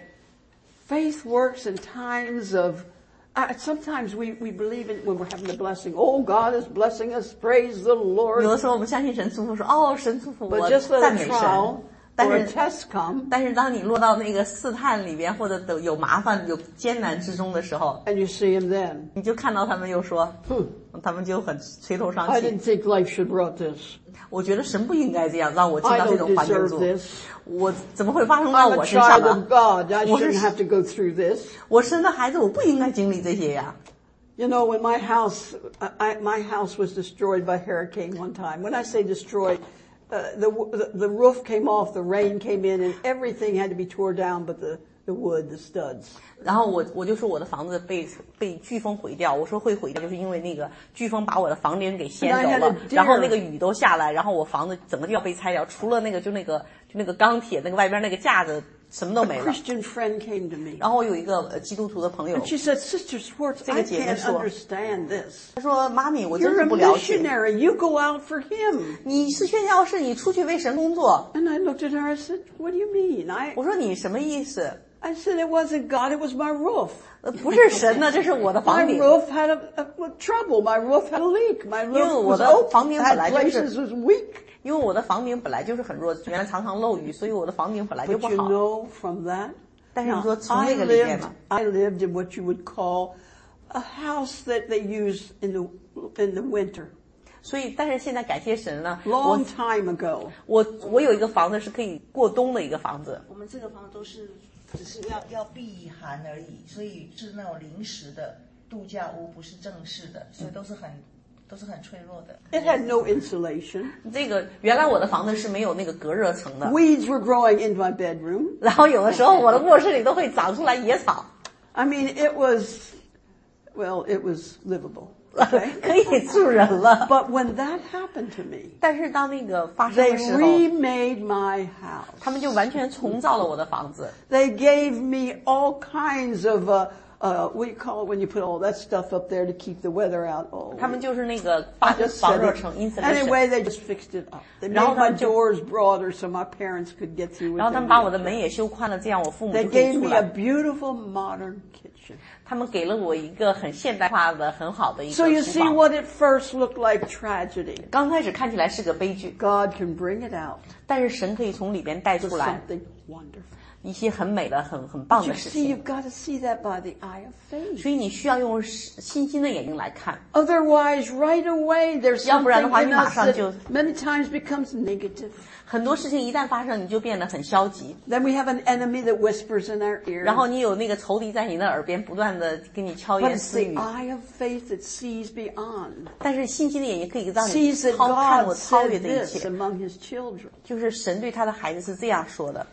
faith works in times of Uh, sometimes we, we believe in when we're having the blessing. Oh, God is blessing us. Praise the 有 Lord. 的时候我们相信神祝福，说哦，神祝福我， But just let 赞 a 美 trial 神。但 or a 是 test come, 但是当你落到那个试探里边，或者有麻烦、有艰难之中的时候， and you see him then. 你就看到他们又说， Hmm, 他们就很垂头丧 I 气。 didn't think life should brought this. 我觉得神不应该这样让我进 I 到这 don't 种环境 deserve 中， this. 我怎么会发生到 I'm 我 a 身上 child 呢 of？ God. I 我是 shouldn't have to go through this. 我生的孩子，我不应该经历这些呀。 You know, when my house, I, my house was destroyed by hurricane one time. When I say destroyed, uh, the, the the roof came off, the rain came in, and everything had to be tore down, but the the wood, the studs. 然后我我就说我的房子被被飓风毁掉，我说会毁掉，就是因为那个飓风把我的房顶给掀走 And I had 了 a，deer. 然后那个雨都下来，然后我房子整个就要被拆掉，除了那个就那个就那个钢铁那个外边那个架子什么都没 A 了。 Christian friend came to me. 然后我有一个呃基督徒的朋友， And she said, Sister Schwartz, 这 I 个姐妹 can't 说。 understand this. 他说妈咪，我真 You're 是 a 不了解， missionary. You go out for him. 你是宣教士，你出去为神工作。 And I looked at her, I said, what do you mean? I, 我说你什么意思？ I said, it wasn't God, it was my roof. 呃，不是神呢，这是我的 My 房顶。 roof had a, a, a trouble. My roof had a leak. My 因为 roof 我 was 的 open. 房顶本来 Had 就是 places was weak. 因为我的房顶本来就是很弱，原来常常漏雨，所以我的房顶本来就 But 不 you 好。 know from that, 但是你 now, 说从 I 那个里面 lived, 嘛， I lived in what you would call a house that they use in the, in the winter. 所以但是现在感谢神呢， Long 我 time ago. 我我有一个房子是可以过冬的一个房子。 我们这个房都是只是要要避寒而已，所以是那种临时的度假屋，不是正式的，所以都是很都是很脆弱的。 It had no insulation. 这个原来我的房子是没有那个隔热层的， Weeds were growing into my bedroom. 然后有的时候我的卧室里都会长出来野草， I mean, it was, well, it was livable. Okay? 可以住人了。 But when that happened to me, 但是当那个发生 they 的时候， remade my house. 他们就完全重造了我的房子。 They gave me all kinds of, uh, uh, what do you call it when you put all that stuff up there to keep the weather out? Oh, 他们就是那个 I 防 just 防 said 热 it. 层 insulation。 Anyway, they just fixed it up. They 然后 made 他 my 们就 doors broader so my parents could get through with 然后他们 them. 把我的门也修宽了，这样我父母 They 就可以 gave 出 me a 来。 beautiful modern kitchen. 他们给了我一个很现代化的、很好的一个 So you 厨 see 房。 what it first looked like tragedy. 刚开始看起来是个悲剧， God can bring it out 但是神可以从里边带 to 出来 something wonderful. 一些很美的、很很棒 You 的事 see, 情。 you've got to see that by the eye of faith. 所以你需要用信心的眼睛来看， Otherwise, right away, there's 要不然的 something 话， in 你马 us 上 that 就 many times becomes negative. 很多事情一旦发生，你就变得很消极。 Then we have an enemy that whispers in our ear. 然后你有那个仇敌在你的耳边不断的给你巧 But 言 it's 私 the 语， eye of faith that sees beyond. 但是信心的眼睛可以让你 Sees that 超看 God 我超越 said 这一 this 切。 among his children. 就是神对他的孩子是这样说的，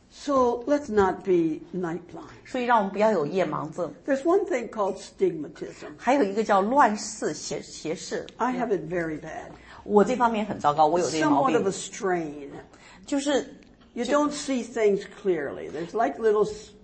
So let's not be night blind. 所以让我们不要有夜盲症。 There's one thing called stigmatism. 还有一个叫乱世邪邪视， I have it very bad. 我这方面很糟糕，我有这个毛 Somewhat of 病 a，strain. 就是 You don't see things clearly. There's like little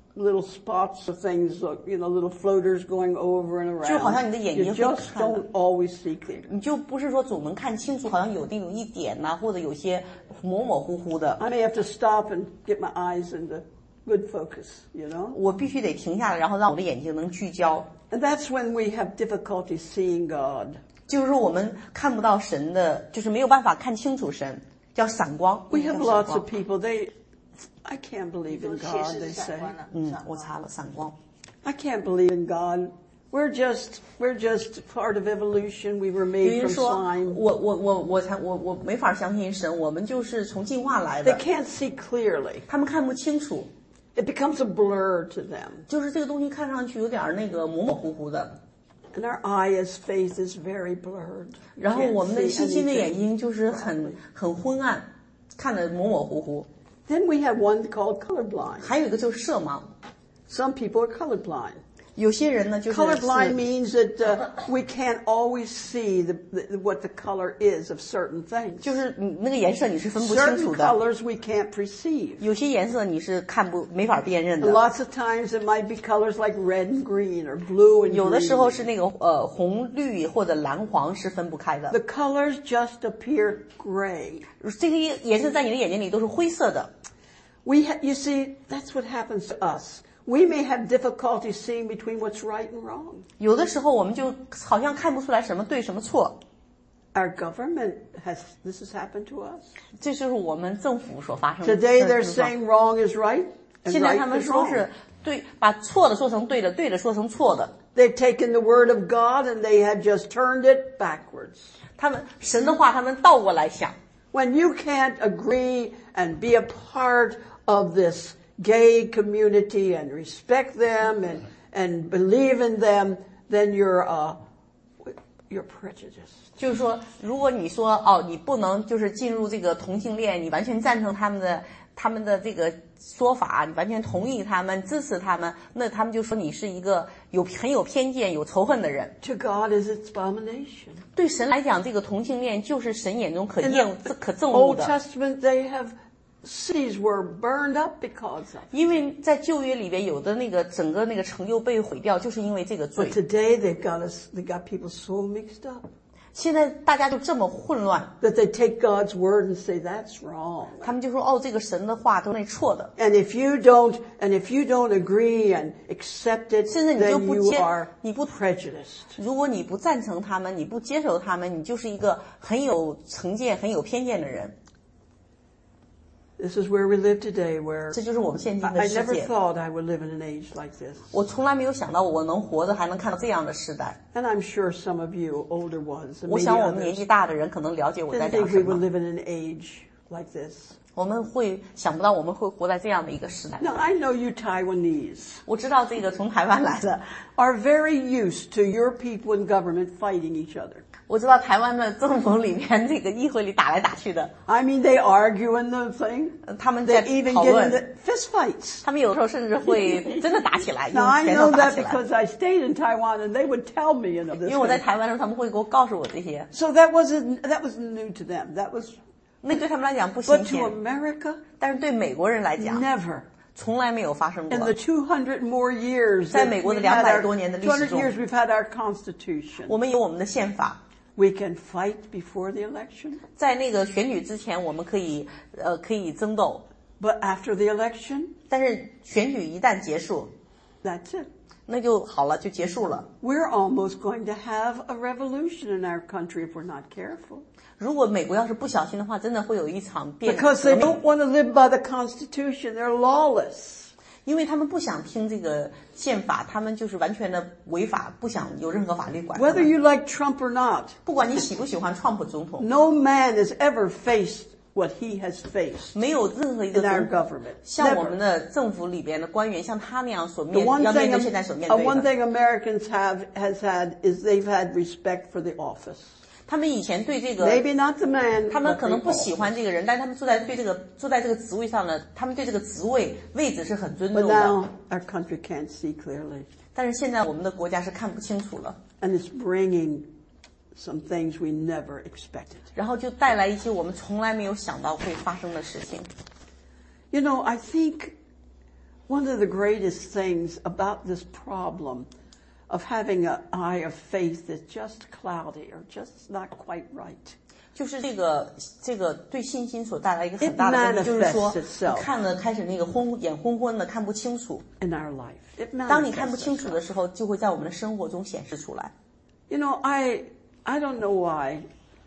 little spots of things, you know, little floaters going over and around. 就好像你的眼睛 You 会 just 看的 don't always see clear. 你就不是说总能看清楚，好像有那种一点呐、啊，或者有些模模糊糊的。 I may have to stop and get my eyes into good focus, you know. 我必须得停下来，然后让我的眼睛能聚焦。 And that's when we have difficulty seeing God. 就是说我们看不到神的，就是没有办法看清楚神，叫闪光。 We have 叫闪 lots 光 of people, they, I can't believe in 写 God, 是 they 闪 say. 光了， 嗯闪，光我查了闪光。 I can't believe in God. We're just, we're just part of evolution. We were 有 made 人 from 说， slime. 我我我我才我我没法相信神，我们就是从进化来 They 的。 can't see clearly. 他们看不清楚， It becomes a blur to them. 就是这个东西看上去有点那个模模糊糊的。 And our eye as faith is very blurred. 然后我们的 Can't 信 see 心的眼 anything. 睛就是很很昏暗，看得模模糊糊。 Then we have one called colorblind. 还有一个就是色盲， Some people are colorblind. 有些人呢就是 Colorblind 是 means that uh, we can't always see the, the, what the color is of certain things. 就是你那个颜色你是分不清 Certain 楚的， colors we can't perceive. 有些颜色你是看不没法辨认 And 的。 lots of times it might be colors like red and green or blue and 有的时候 green. 是那个呃红绿或者蓝黄是分不开的， The colors just appear gray. 这个颜色在你的眼睛里都是灰色的。 We ha- you see, that's what happens to us. We may have difficulty seeing between what's right and wrong. 有的时候我们就好像看不出来什么对什么错， Our government has, this has happened to us. 这就是我们政府所发生的 Today they're 情况。 saying wrong is right 现 and 在他 right 们 is 说 wrong. 是对，把错的说成对的，对的说成错的。 They've taken the word of God and they had just turned it backwards. 他们神的话，他们倒过来想。 When you can't agree and be a part of this gay community and respect them and, and believe in them, then you're, uh, you're prejudiced. 就是说，如果你说哦，你不能就是进入这个同性恋，你完全赞成他们的他们的这个说法，你完全同意他们，支持他们，那他们就说你是一个有很有偏见、有仇恨的人。 To God is its abomination. 对神来讲，这个同性恋就是神眼中可 In 厌 the 可憎恶 Old 的。 Testament, they have cities were burned up because of it. 因为在旧约里边，有的那个整个那个城就被毁掉，就是因为这个罪 But。today they've got us, they got people so mixed up 现在大家就这么混乱， that they take God's word and say that's wrong. 他们就说哦，这个神的话都是错的。 And if you don't, and if you don't agree and accept it, 甚至你就 then 不 you 接 are 你不 prejudiced. 如果你不赞成他们，你不接受他们，你就是一个很有成见、很有偏见的人。 This is where we live today, where 这就是我们现今 I, 的 I 世 never 界。 thought I would live in an age like this. 我从来没有想到我能活着还能看到这样的时代。 And I'm sure some of you older ones, and 我 maybe 想我们年 others, 纪大的人可能了解我在 didn't 讲 think 什 we would 么。 live in an age like this. 我们会想不到我们会活在这样的一个时代。 Now, I know you Taiwanese 我知道这个从台湾来的， are very used to your people in government fighting each other. 我知道台湾的政府里面这个议会里打来打去的， I mean, they argue in the thing. 他们在 They even 讨 get 论 into，fist fights. 他们有的时候甚至会真的打起来，用 Now, I 拳 know 头打 that 起来。 because I stayed in Taiwan and they would tell me, you know, 因 this 为我在 thing. 台湾的时候，他们会给我告诉我这些， So that wasn't, that was new to them. That was, 那对他们来讲不新 but to 鲜， America, 但是对美国人来讲， never. 从来没有发生 In 过 the。two hundred more years, 在 that 美国的 we've had 两百 our- 多年的历 two 史 hundred 中， years we've had our constitution. 我们有我们的宪法， We can fight before the election, 在那个选举之前，我们可以呃可以争斗， but after the election, 但是选举一旦结束， that's it. 那就好了，就结束了。 We're almost going to have a revolution in our country if we're not careful. 如果美国要是不小心的话，真的会有一场变 Because 革 they 命， don't want to live by the Constitution. They're lawless. 因为他们不想听这个宪法，他们就是完全的违法，不想有任何法律管他 Whether 们。 you like Trump or not, 不管你喜不喜欢川普总统， no man has ever faced what he has faced 没有任何一个 in our 总 government. 像我们 Never. 的政府里边的官员，像他那样所 The 面 one 要面 thing, 对现在所面 uh, 对 one 的。 thing Americans have has had is they've had respect for the office. 他们以前对这个， Maybe not the man, 他们 but 可 the 能不喜 office. 欢这个人，但是他们坐在对这个坐在这个职位上呢，他们对这个职位位置是很尊 But 重的。 now our country can't see clearly, 但是现在我们的国家是看不清楚了， and it's bringing some things we never expected. 然后就带来一些我们从来没有想到会发生的事情。 You know, I think One of the greatest things about this problem of having an eye of faith that's just cloudy or just not quite right. 就是这个这个对信心所带来一个很大的问题，就是说你看了开始那个昏眼昏昏的看不清楚。 In our life, 当你看不清楚的时候，就会在我们的生活中显示出来。 You know, I I don't know why,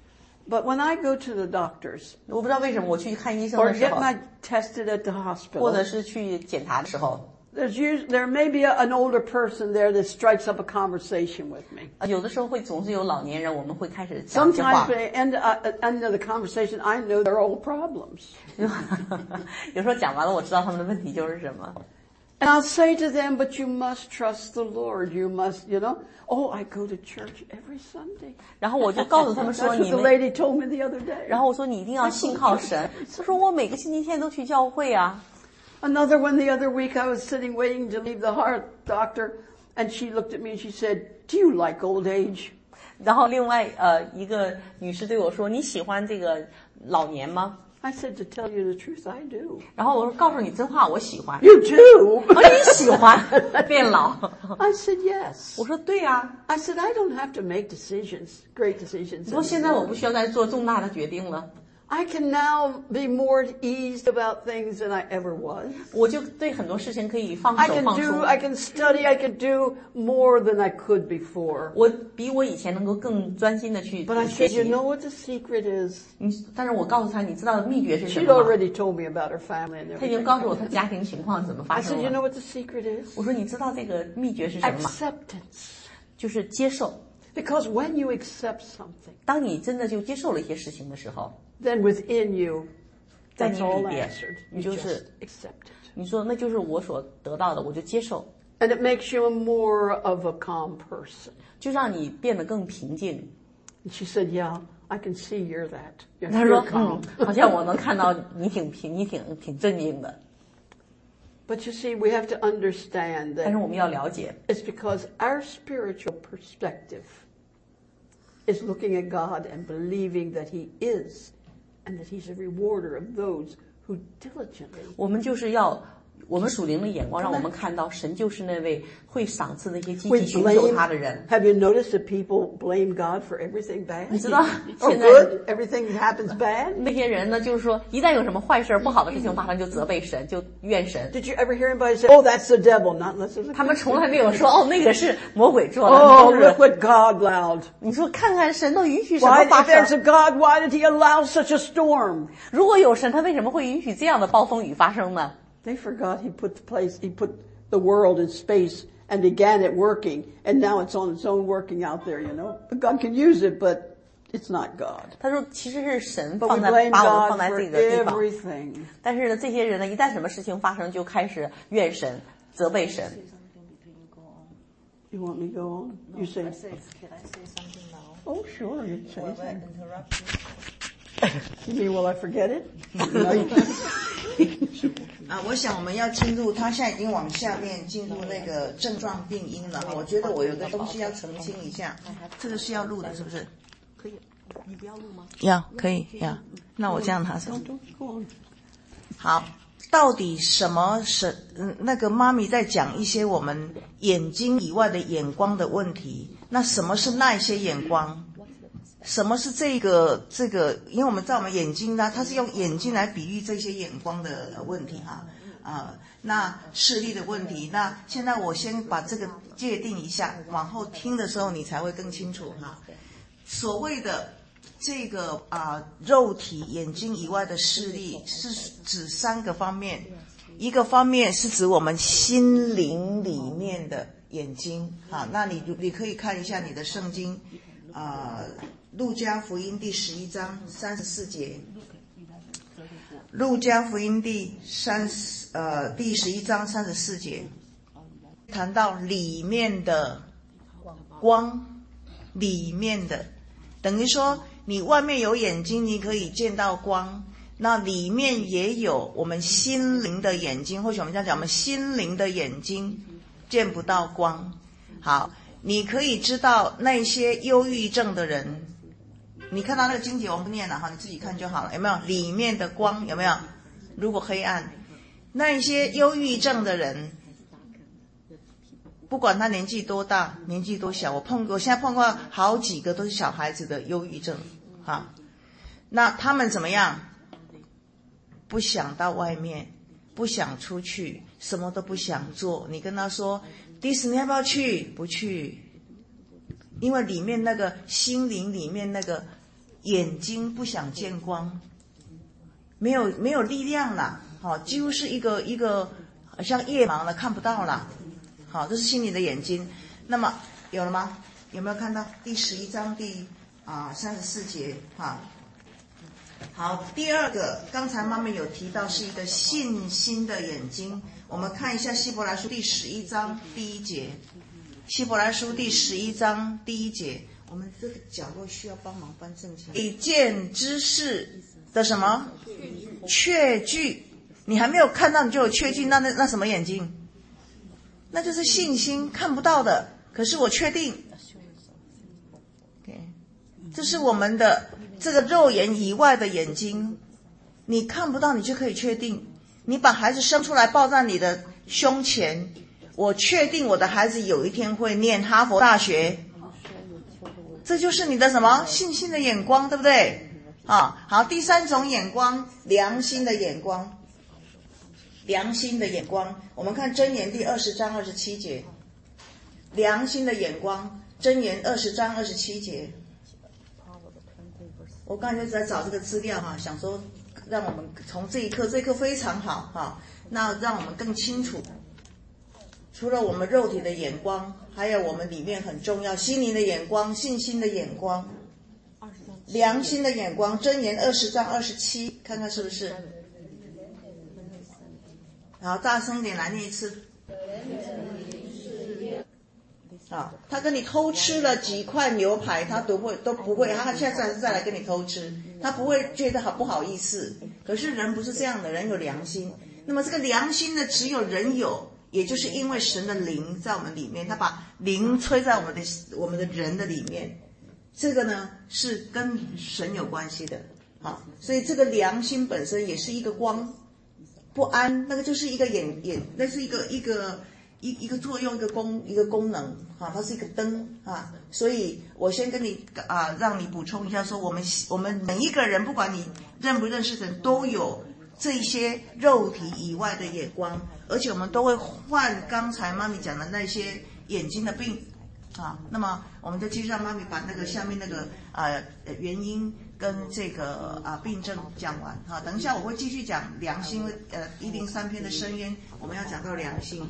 but when I go to the doctors, 我不知道为什么我去看医生 or 的时 get 候， my tested at the 或者 hospital, 是去检查的时候， there's usually, there may be a, an older person there that strikes up a conversation with me. 呃有的时候会总是有老年人，我们会开始讲一些 Sometimes 话。 by the end, uh, at the end of the conversation, I know they're old problems. 有时候讲完了，我知道他们的问题就是什么。 And I'll say to them, but you must trust the Lord. You must, you know, oh, I go to church every Sunday. 然后我就告诉他们 That's 说， what 你 the 们， lady told me the other day. 然后我说你一定要信靠神。他说我每个星期天都去教会啊。 Another one the other week, I was sitting waiting to leave the heart doctor, and she looked at me and she said, do you like old age? 然后另外呃一个女士对我说，你喜欢这个老年吗？ I said, to tell you the truth, I do. 然后我说告诉你真话，我喜欢。 You do? 哦，你喜欢变老？ I said, yes. 我说对啊。 I said, I don't have to make decisions, great decisions. 我说现在我不需要再做重大的决定了。 I can now be more at ease about things than I ever was. 我就对很多事情可以放 I 手 can 放 do, 松。 I can study, I can do more than I could before. 我比我以前能够更专心的去 But I 学 said, you 习。 know what the secret is? 你但是我告诉他，你知道秘诀是什 She'd 么吗？ already told me about her family and 他已经 everything. 告诉我他家庭情况怎么发 I 生 said, you know 了。 what the secret is? 我说你知道这个秘诀是什么吗？ Acceptance. 就是接受。 Because when you accept something, 当你真的就接受了一些事情的时候， then within you, 在 that's 你 all 里边 answered. 你 You 就是 just accept it. 你说那就是我所得到的，我就接受， And it makes you a more of a calm person. 就让你变得更平静。 And she said, yeah, I can see you're that. You're, 他 you're 说， calm. 嗯，好像我能看到你挺平，你挺挺镇静的。 But you see, we have to understand 但是 that 我们要了解， it's because our spiritual perspective is looking at God and believing that He is and that He's a rewarder of those who diligently. 我们就是要我们属灵的眼光，让我们看到神就是那位会赏赐那些积 We 极寻求 blame, 他的人。 have you noticed that people blame God for everything bad? 你知道 Or 现在 good? Everything that happens bad? 那些人呢，就是说，一旦有什么坏事、不好的事情发生，就责备神，就怨神。 Did you ever hear anybody say, oh, that's the devil, not unless it's a 他们从来没有说哦，那个是魔鬼做的。 Oh, 都 look 是 what God allowed. 你说看看神都允许什 Why, 么发 if there's 生？ a God, why did He allow such a storm? 如果有神，他为什么会允许这样的暴风雨发生呢？ They forgot He put the place, He put the world in space and began it working, and now it's on its own working out there, you know. But God can use it, but it's not God. 他说，其实是神 But 放 we 在 blame 把我们 God 放在 for 这个地方。 everything. 但是呢，这些人呢，一旦什么事情发生，就开始怨神、责备神。 You want me to go on? You say, Can I say something now? oh, sure, you say Will I something. interrupt you? You mean, will I forget it? No, you can't. 啊，我想我们要进入，他现在已经往下面进入那个症状病因了哈。我觉得我有个东西要澄清一下，这个是要录的，是不是？ 可以，你不要录吗？ 要，可以，要。那我这样他说 Don't, don't go on. 好。到底什么是嗯那个妈咪在讲一些我们眼睛以外的眼光的问题？那什么是那些眼光？什么是这个这个？因为我们知道我们眼睛呢，它是用眼睛来比喻这些眼光的问题哈啊、呃，那视力的问题。那现在我先把这个界定一下，往后听的时候你才会更清楚哈。所谓的这个啊、呃、肉体眼睛以外的视力是指三个方面，一个方面是指我们心灵里面的眼睛啊，那你你可以看一下你的圣经啊。呃路加福音第十一章三十四节，路加福音第三十呃第十一章三十四节，谈到里面的光，里面的等于说你外面有眼睛，你可以见到光，那里面也有我们心灵的眼睛，或许我们这样讲，我们心灵的眼睛见不到光。好，你可以知道那些忧郁症的人。你看到那个经节我们不念了哈，你自己看就好了，有没有里面的光？有没有？如果黑暗， 那一些忧郁症的人，不管他年纪多大，年纪多小，我碰过，我现在碰过好几个都是小孩子的忧郁症啊。那他们怎么样？不想到外面，不想出去，什么都不想做。你跟他说迪士尼要不要去？不去，因为里面那个心灵里面那个眼睛不想见光，没有没有力量了，好，几乎是一个一个像夜盲了，看不到了。好，这是心灵的眼睛。那么有了吗？有没有看到第十一章第啊三十四节？哈，好，第二个，刚才妈妈有提到是一个信心的眼睛。我们看一下希伯来书第十一章第一节。希伯来书第十一章第一节，我们这个角落需要帮忙翻正经。已见之事的什么？确据。你还没有看到，你就有确据，那那那什么眼睛？那就是信心，看不到的，可是我确定。Okay. 这是我们的这个肉眼以外的眼睛，你看不到，你就可以确定。你把孩子生出来抱在你的胸前，我确定我的孩子有一天会念哈佛大学，这就是你的什么信心的眼光，对不对？啊，好，第三种眼光，良心的眼光。良心的眼光，我们看箴言第二十章二十七节。良心的眼光，箴言二十章二十七节。我刚才就在找这个资料哈，想说让我们从这一课，这一课非常好哈，那让我们更清楚，除了我们肉体的眼光，还有我们里面很重要心灵的眼光、信心的眼光、良心的眼光。箴言二十章二十七，看看是不是？好，大声一点来念一次。啊，他跟你偷吃了几块牛排，他都会都不会，他下次还是再来跟你偷吃，他不会觉得好不好意思。可是人不是这样的，人有良心。那么这个良心呢，只有人有，也就是因为神的灵在我们里面，他把灵吹在我们的我们的人的里面，这个呢是跟神有关系的啊。所以这个良心本身也是一个光。不安，那个就是一个眼眼，那是一个一个一一个作用，一个功一个功能啊，它是一个灯啊。所以我先跟你啊，让你补充一下，说我们我们每一个人，不管你认不认识的人，都有这些肉体以外的眼光，而且我们都会患刚才妈咪讲的那些眼睛的病啊。那么我们就继续让妈咪把那个下面那个呃原因跟这个啊病症讲完哈，等一下我会继续讲良心，呃一零三篇的深渊，我们要讲到良心。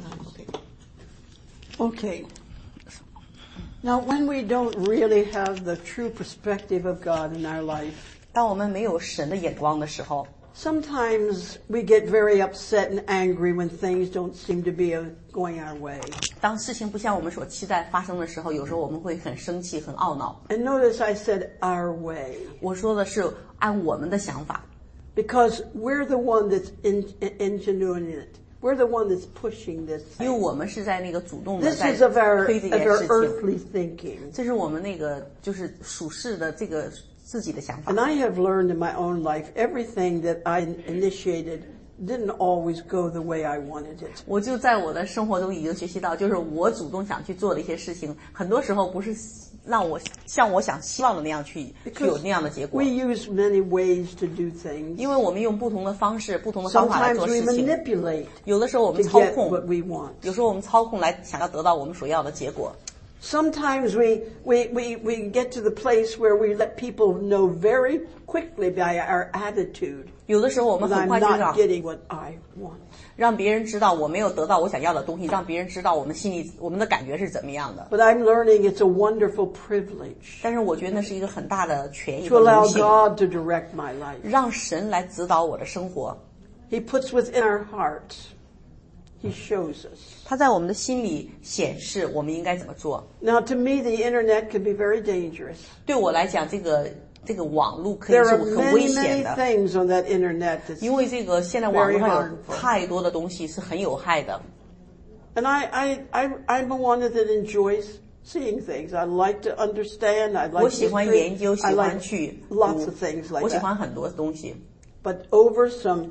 Okay. Now, when we don't really have the true perspective of God in our life, 当我们没有神的眼光的时候 sometimes we get very upset and angry when things don't seem to be going our way. 当事情不像我们所期待发生的时候，有时候我们会很生气很懊恼。 And notice I said our way. 我说的是按我们的想法， Because we're the one that's in, ingenuine in it. We're the one that's pushing this 因为 thing. 我们是在那个主动的 This 在 is of our, 推这 of 件 our 事情， earthly thinking. 这是我们那个就是属世的这个自己的想法。 And I have learned in my own life, everything that I initiated didn't always go the way I wanted it. 我就在我的生活中已经学习到，就是我主动想去做的一些事情，很多时候不是让我像我想希望的那样去去有那样的结果。 We use many ways to do things. 因为我们用不同的方式、不同的方法来 Sometimes 做 we 事情。 manipulate 有的时候我 to 们操 get 控， what we want. 有时候我们操控来想要得到我们所要的结果。 Sometimes we, we, we, we get to the place where we let people know very quickly by our attitude 有的时候我们 that 很 I'm 快就 not 让 getting what I want. 让别人知道我没有得到我想要的东西，让别人知道我们心里我们的感觉是怎么样的。 But I'm learning it's a wonderful privilege 但是我觉得那是一个很大的权益 to 和 allow 荣幸， God to direct my life. 让神来指导我的生活。 He puts within our hearts. He shows us. 他在我们的心里显示我们应该怎么做。 Now, to me, the internet can be very dangerous. 对我来讲，这个这个网络可以 There 是 are 很危 many, 险 many 的， things on that internet 因 that's, 为这个现在网络 very 上有 harmful. 太多的东西是很有害的。 and I, I, I, I'm a one that enjoys seeing things. I like to understand. I 我 like 喜欢 history. 研究，喜 I 欢 like 去 lots 读 of things like 我喜 that. 欢很多东西。 But over some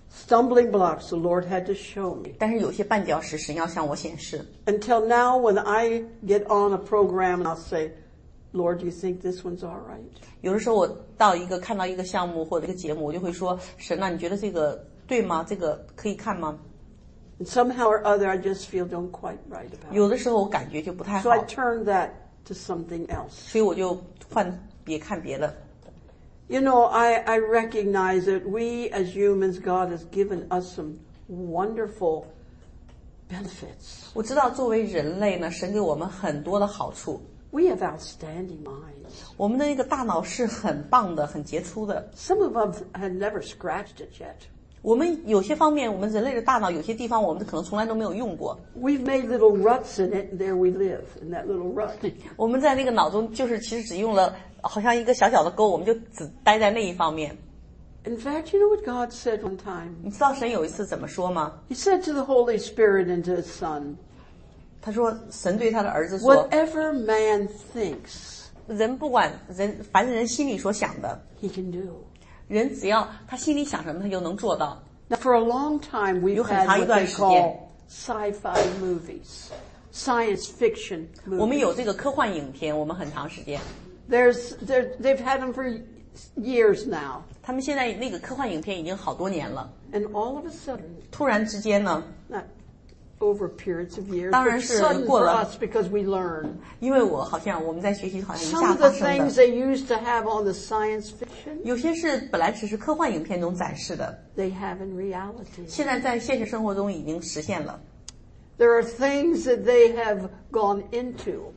stumbling blocks the Lord had to show me. 但是有些绊脚石，神要向我显示。 Until now, when I get on a program, I'll say, Lord, do you think this one's all right? 有的时候我到一个看到一个项目或者一个节目，我就会说，神啊，你觉得这个对吗？这个可以看吗？ And somehow or other, I just feel don't quite right about it. 有的时候我感觉就不太好 So I turn that to something else. 所以我就换别看别的。 You know, I, I recognize that we as humans, God has given us some wonderful benefits. 我知道作为人类呢，神给我们很多的好处。 We have outstanding minds. 我们的那个大脑是很棒的，很杰出的。 Some of us have never scratched it yet. 我们有些方面，我们人类的大脑有些地方我们可能从来都没有用过。 We've made little ruts in it, and there we live, in that little rut. 我们在那个脑中就是其实只用了好像一个小小的沟，我们就只待在那一方面。 In fact, you know what God said one time? 你知道神有一次怎么说吗？ He said to the Holy Spirit and to His Son, 他说神对他的儿子说， whatever man thinks, 人不管人凡人心里所想的， he can do. 人只要他心里想什么，他就能做到。 Now, for a long time, we've 有很 had 长一 what 段 they 时间， call sci-fi movies, science fiction 我们 movies. 有这个科幻影片，我们很长时间。 There's, there, they've had them for years now. 他们现在那个科幻影片已经好多年了， And all of a sudden, 突然之间呢， not over periods of years, 当然 but 是 sudden 过 for 了。 us because we learn. 因为我好像我们在学习，好像一 Some 下 of the 发生 things 的。 they used to have on the science fiction, 有些是本来只是科幻影片中展示的， they have in reality. 现在在现实生活中已经实现了。 There are things that they have gone into.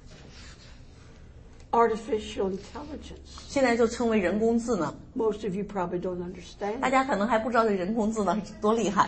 Artificial intelligence. 现在就称为人工智能， Most of you probably don't 大 understand. 家可能还不知道这人工智能多厉害。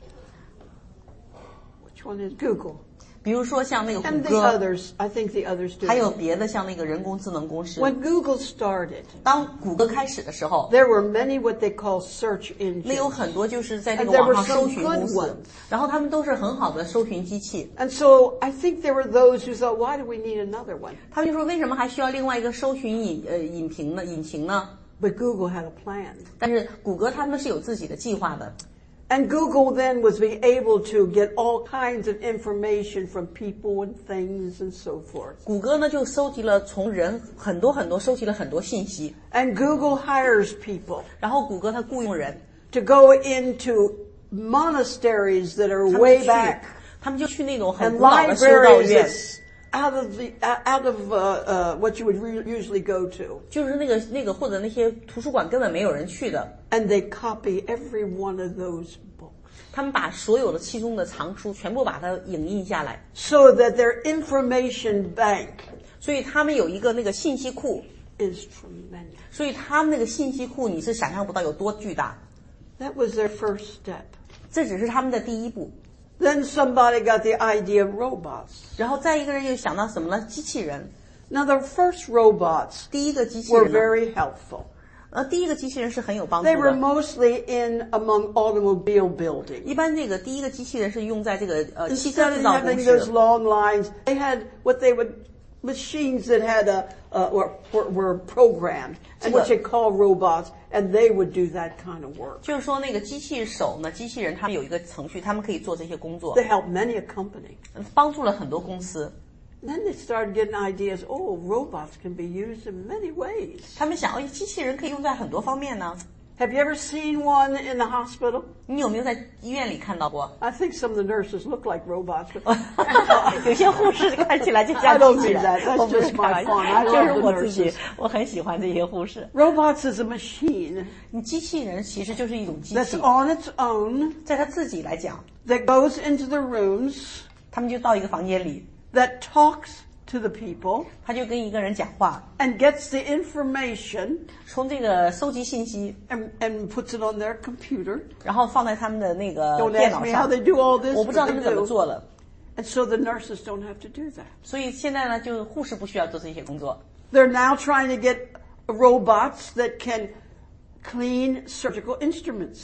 Which one is Google? 比如说像那个谷 And the 歌， others, I think the others do. 还有别的像那个人工智能公司。 When Google started, 当谷歌开始的时候， there were many what they call search 那有 engines. 很多就是在这个 And there 网 were 上 some 搜寻公 good 司 ones.， 然后他们都是很好的搜寻机器。 And so I think there were those who thought, why do we need another one? 他们就说为什么还需要另外一个搜寻引呃引擎呢？引擎呢？ But Google had a plan. 但是谷歌他们是有自己的计划的。 And Google then was being able to get all kinds of information from people and things and so forth. 谷歌呢就收集了从人很多很多收集了很多信息， And Google hires people 然后谷歌它雇佣人， to go into monasteries that are 他们 way 去 back 他们就去那种很 and 古老的修道 libraries 院， that's out of the out of uh, uh, what you would re- usually go to. 就是那个那个或者那些图书馆根本没有人去的， And they copy every one of those books 他们把所有的其中的藏书全部把它影印下来， so that their information bank 所以他们有一个那个信息库， is tremendous. 所以他们那个信息库你是想象不到有多巨大， That was their first step. 这只是他们的第一步。 Then somebody got the idea of robots. 然后再一个人又想到什么呢？机器人。 Now the first robots 第一个机器 were 人呢， very helpful. 呃，第一个机器人是很有帮助 They were 的。 mostly in among automobile building. 一般这个第一个机器人是用在这个呃汽车 Instead 制 of 造公 having those 司。 long lines, they had what they would machines that had a uh, were, were were programmed and what they call robots, and they would do that kind of work. 就是说那个机器手呢，机器人他们有一个程序，他们可以做这些工作， They helped many a company. 帮助了很多公司。 Then they started getting ideas. Oh, robots can be used in many ways. 他们想，哦，机器人可以用在很多方面呢。 Have you ever seen one in the hospital? 你有没有在医院里看到过？ I think some of the nurses look like robots. 有些护士看起来就像 I don't 机器 do 人 that. That's 我不是 just my 开玩 fun. I 笑， love 就是 the 我自己 nurses.， 我很喜欢这些护士。 Robots is a machine 你机器人其实就是一种机 that's 器， on its own 在他自己来讲， that goes into the rooms 他们就到一个房间里， that talks to the people 他就跟一个人讲话， and gets the information 从这个收集信息， and, and puts it on their computer. 然后放在他们的那个 Don't 电 ask 脑 me how 上。 they do all this, 我不知道 but 他们 they 怎么 do. 做了， And so the nurses don't have to do that. 所以现在呢，就护士不需要做这些工作。 They're now trying to get robots that can clean surgical instruments.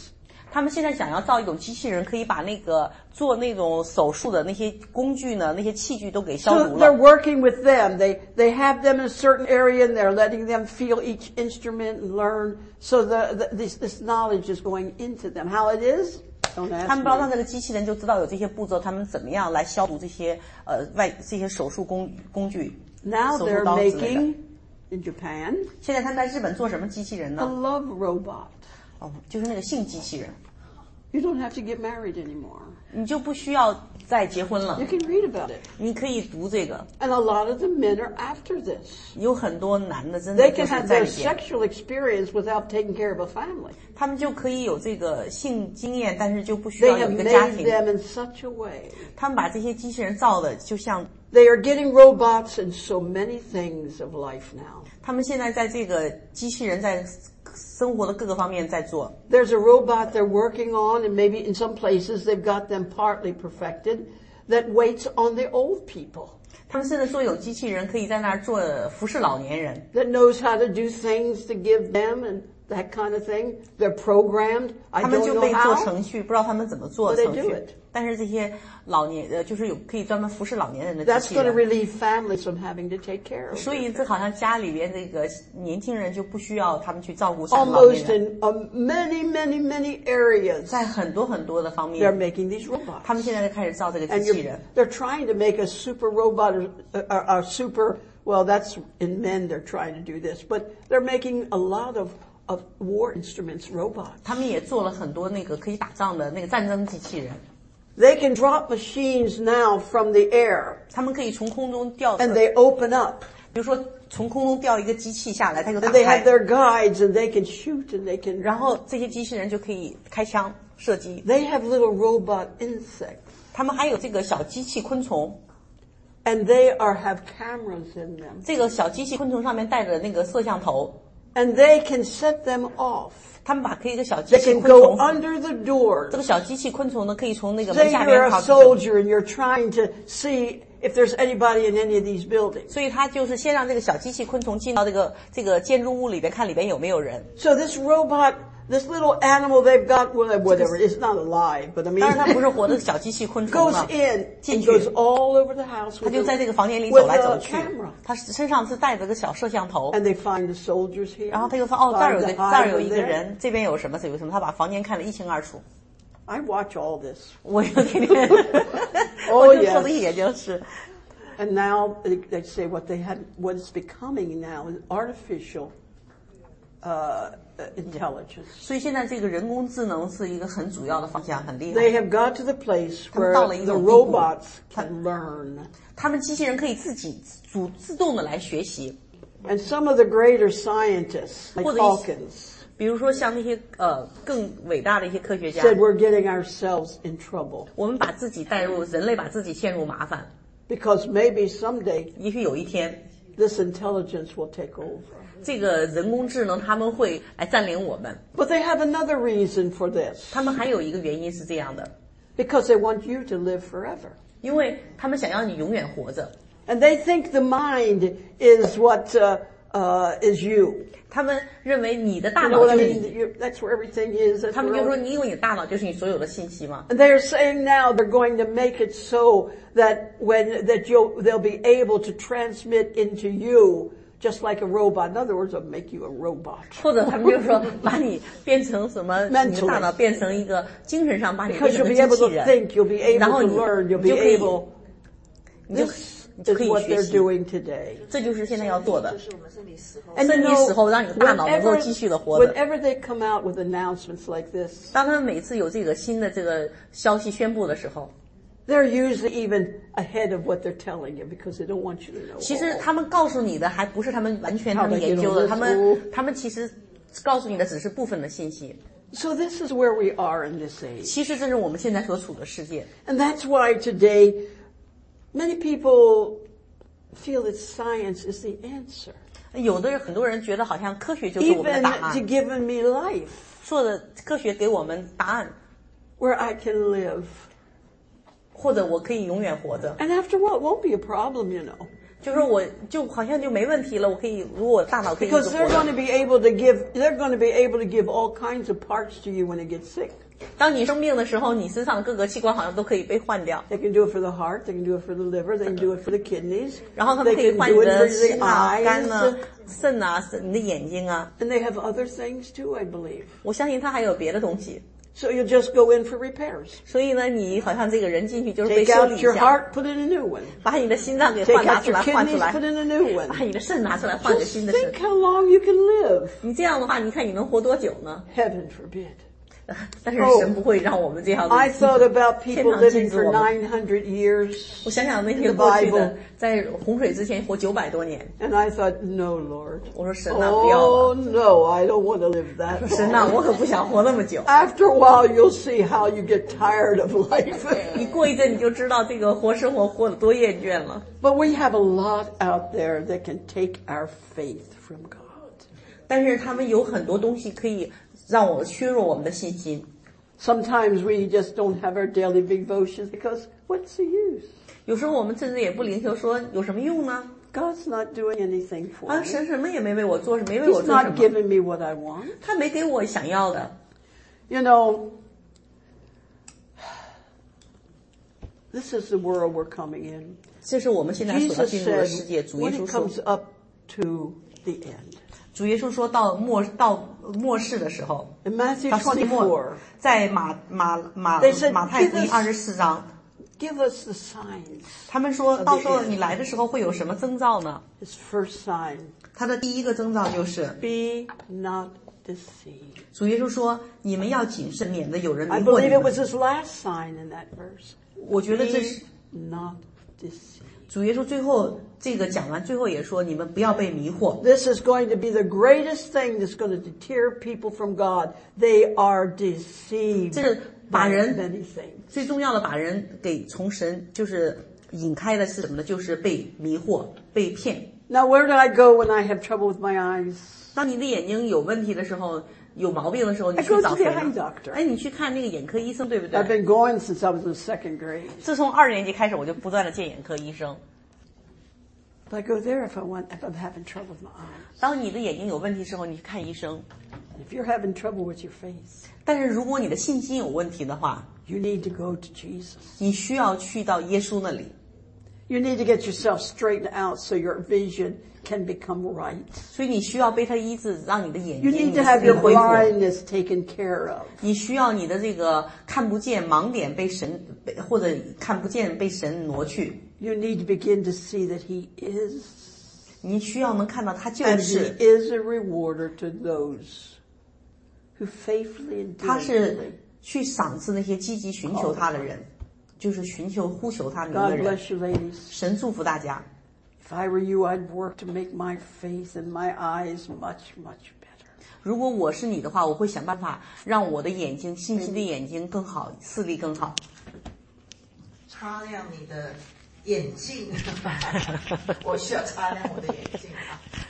他们现在想要造一种机器人，可以把那个做那种手术的那些工具呢，那些器具都给消 So 毒 they're 了。 working with them. They they have them in a certain area, and they're letting them feel each instrument and learn. So the, the this this knowledge is going into them. How it is? Don't 他 ask 们不知道让 me. 这个机器人就知道有这些步骤，他们怎么样来消毒这些呃外这些手术工工具。 Now 手 they're 术刀之类的。 making in Japan 现在他们在日本做什么机器人 a 呢？ love robot. 哦，就是那个性机器人， You don't have to get married anymore. 你就不需要再结婚了 You，can read about it. 你可以读这个。 And a lot of the men are after this. 有很多男的真的 They 就 can 是 have 在 their 里边， sexual experience without taking care of a family. 他们就可以有这个性经验，但是就不需要 They 有 have 一个家 made 庭。 them in such a way. 他们把这些机器人造的，就像 They are getting robots in so many things of life now. 他们现在在这个机器人在生活的各个方面在做。 There's a robot they're working on, and maybe in some places they've got them partly perfected, that waits on the old people, 他们甚至说有机器人可以在那儿做服侍老年人， that knows how to do things to give them and that kind of thing. They're programmed. I 他们 don't 就 know 被做 how. 程序，不知道他们怎么做 But they 程 do 序 it.。 但是这些老年呃，就是有可以专门服侍老年人的 That's 机器 going to 人， relieve families from having to take care of 所 them. 以这好像家里边这个年轻人就不需要他们去照顾老年 Almost 人， in uh, many, many, many areas, 在很多很多的方 they're 面， making these robots. 他们现在在开始造这个 And 机器 you're, 人。 they're trying to make a super robot, or, or, or super, well, that's in men they're trying to do this, but they're making a lot of, of war instruments robots. 他们也做了很多那个可以打仗的那个战争机器人， They can drop machines now from the air, 他们可以从空中掉， and they open up, 比如说从空中掉一个机器下来，它就打 and they have 开， their guides, and they can shoot, and they can, 然后这些机器人就可以开枪射击。 they have little robot insects, 他们还有这个小机器昆虫， and they are have cameras in them, 这个小机器昆虫上面带着那个摄像头， and they can set them off. 他们把可以一个小机 They 器 can 昆 go 虫， under the doors. 这个小机器昆虫呢可以从那个门 Say 下 you're 边 a 跑出去， soldier and you're trying to see if there's anybody in any of these buildings. 所以他就是先让这个小机器昆虫进到这个这个建筑物里边看里边有没有人。 So this robot, this little animal they've got, whatever, it's not alive, but I 当然它 mean, 不是活的小机器昆虫 goes 了， in 进 and 去 goes all over the house 他 with 就在这个 a, 房间里 with 走来走 a 去， camera. 他身上是带着个小摄像头， And they find the soldiers here. 然后他就说哦这儿有 find 个 the 这儿有 hide 一个 there. 人，这边有什么这有什么，他把房间看得一清二楚。 I watch all this. 我就天天， Oh, 我就说 yes. 的也就是。 And now they, they say what they had, what it's becoming now is artificial uh, intelligence. 所以现在这个人工智能是一个很主要的方向，很厉 They 害。 have got to the place 他们 where 到了一 the 种地步。 robots can learn. 他们机器人可以自己主自动的来学习， And some of the greater scientists, like 或者一些- Hawkins, 比如说像那些呃更伟大的一些科学家， said we're getting ourselves in trouble 我们把自己带入，人类把自己陷入麻烦， because maybe someday 也许有一天 this intelligence will take over. 这个人工智能他们会来占领我们。 But they have another reason for this, 他们还有一个原因是这样的， because they want you to live forever. 因为他们想要你永远活着， And they think the mind is what uh, uh, is you. 他们认为你的大 You 脑 know what 就 I 是 mean? 你， You're, that's where everything is. That's 他们 where 就说 all- 你因为你的大脑就是你所有的信息嘛。 And they're saying now they're going to make it so that when that you'll they'll be able to transmit into you just like a robot. In other words, they'll make you a robot. 或者他们就说把你变成什么，你的 Mentally. 大脑变成一个精神上把你 Because 变成 you'll 个 be 机 able 器 to 人， think, you'll be 然 able 后 to 你 learn, you'll 你就 be 可以 able. 你就 This 你就 is 可以 what 学 they're 习， doing today. 这就是现在要做的这。是我们生理时候。 And 生 you 理 know, 时候让你的大脑能够 whenever, 继续的活着。 whenever they come out with announcements like this, 当他们每次有这个新的这个消息宣布的时候， they're usually even ahead of what they're telling you because they don't want you to know. 其实 all. 他们告诉你的还不是他们完全他们 How they 研究的， get on 他 this 们 rule. 他们其实告诉你的只是部分的信息。 So this is where we are in this age. 其实这是我们现在所处的世界。 And that's why today many people feel that science is the answer. 有的人很多人觉得好像科学就是我们的 Even 答 to 案， giving me life 说的科学给我们答案， where I can live. 或者我可以永远活着。 And after all, it won't be a problem, you know. 就说我就好像就没问题了，我可以，如果我大脑可以一直 Because 活 they're 着 going to be able to give, they're going to be able to give all kinds of parts to you when you get sick. 当你生病的时候，你身上的各个器官好像都可以被换掉。 They can do it for the heart, they can do it for the liver, they can do it for the kidneys. 然后他们 They 可以 can 换 do 你 it 的 for 心 the 啊、肝 eyes. 啊、肾啊、你的眼睛啊。 And they have other things too, I believe. 我相信他还有别的东西。 So you just go in for repairs. 所以呢，你好像这个人进去就是被 Take 修理 out 一 your 下， heart, put in a new one. 把你的心脏给 Take 换拿 out 出 your 来换出 kidneys, 来， put in a new 把 one. 你的肾拿出来换个 Just 新的肾 think。how long you can live. 你这样的话，你看你能活多久呢？ Heaven forbid. 但是神不会让我们这样子。 I thought about 天 people 堂 living 禁止 for 我们。 nine hundred years. 我想想那 in 些 the 过去 Bible. 的，在洪水之前活九百多年， And I thought, no, Lord. 我说神啊，不要 Oh, 了， no, I don't want to live that 神啊， long. 我可不想活那么久。 After a while, you'll see how you get tired of life. 你过一阵你就知道这个活生活活得多厌倦了。 But we have a lot out there that can take our faith from God. 但是他们有很多东西可以让我削弱我们的信心。 Sometimes we just don't have our daily devotions because what's the use? 有时候我们甚至也不灵修，说有什么用呢？ God's not doing anything for 啊， me. 神什么也没为我做，没为我 He's 做什 not 么， giving me what I want. 他没给我想要的。 You know, this is the world we're coming in. 这是我们现在所要 Jesus 进入的世界。 said 主耶 when 稣 it 说， comes up to the end. 主耶稣说到末到末世的时候， In Matthew 到世纪末 twenty-four,， 在马马马 They said, 马太福 "Give 音 us- 二十四章， give us the signs. 他们说到时候你来的时候会有什么征兆呢？ His first sign, 他的第一个征兆就是 be not deceived. 主耶稣说：“你们要谨慎，免得有人 I 迷惑你 believe it 们。 was his last sign in that verse. ” 我觉得这是 Be not deceived. 主耶稣最后这个讲完，最后也说：“你们不要被迷惑。 This is going to be the greatest thing that's going to deter people from God. They are deceived 这是把 by 人 many things. 最重要的把人给从神就是引开的是什么呢？就是被迷惑、被骗。 Now, where do I go when I have trouble with my eyes? 当你的眼睛有问题的时候，有毛病的时候，你 I 去 go 找 to 谁 the eye 呢？ doctor. 哎，你去看那个眼科医生，对不 I've 对？ been going since I was in second grade. 自从二年级开始，我就不断的见眼科医生。 But I go there if I want, if I'm having trouble with my eyes. 当你的眼睛有问题的时候，你去看医生。 If you're having trouble with your face, 但是如果你的信心有问题的话， you need to go to Jesus. 你需要去到耶稣那里。 You need to get yourself straightened out so your vision can become right. 所以你需要被他医治，让你的眼 You 睛 need 你 to 的 have 视 your 力恢复。 blindness taken care of. 你需要你的这个看不见盲点被神被或者看不见被神挪去。 You need to begin to see that He is, 你需要能看到他就 and He 是， is a rewarder to those who faithfully and 他 diligently. 是去赏赐那些积极寻求他的人，就是寻求呼求他名的 God 人。 bless you, ladies. 神祝福大家。 If I were you, I'd work to make my faith and my eyes much, much better. 如果我是你的话，我会想办法让我的眼睛、信心的眼睛更好，视力更好。 擦亮你的眼镜，我需要擦亮我的眼镜啊！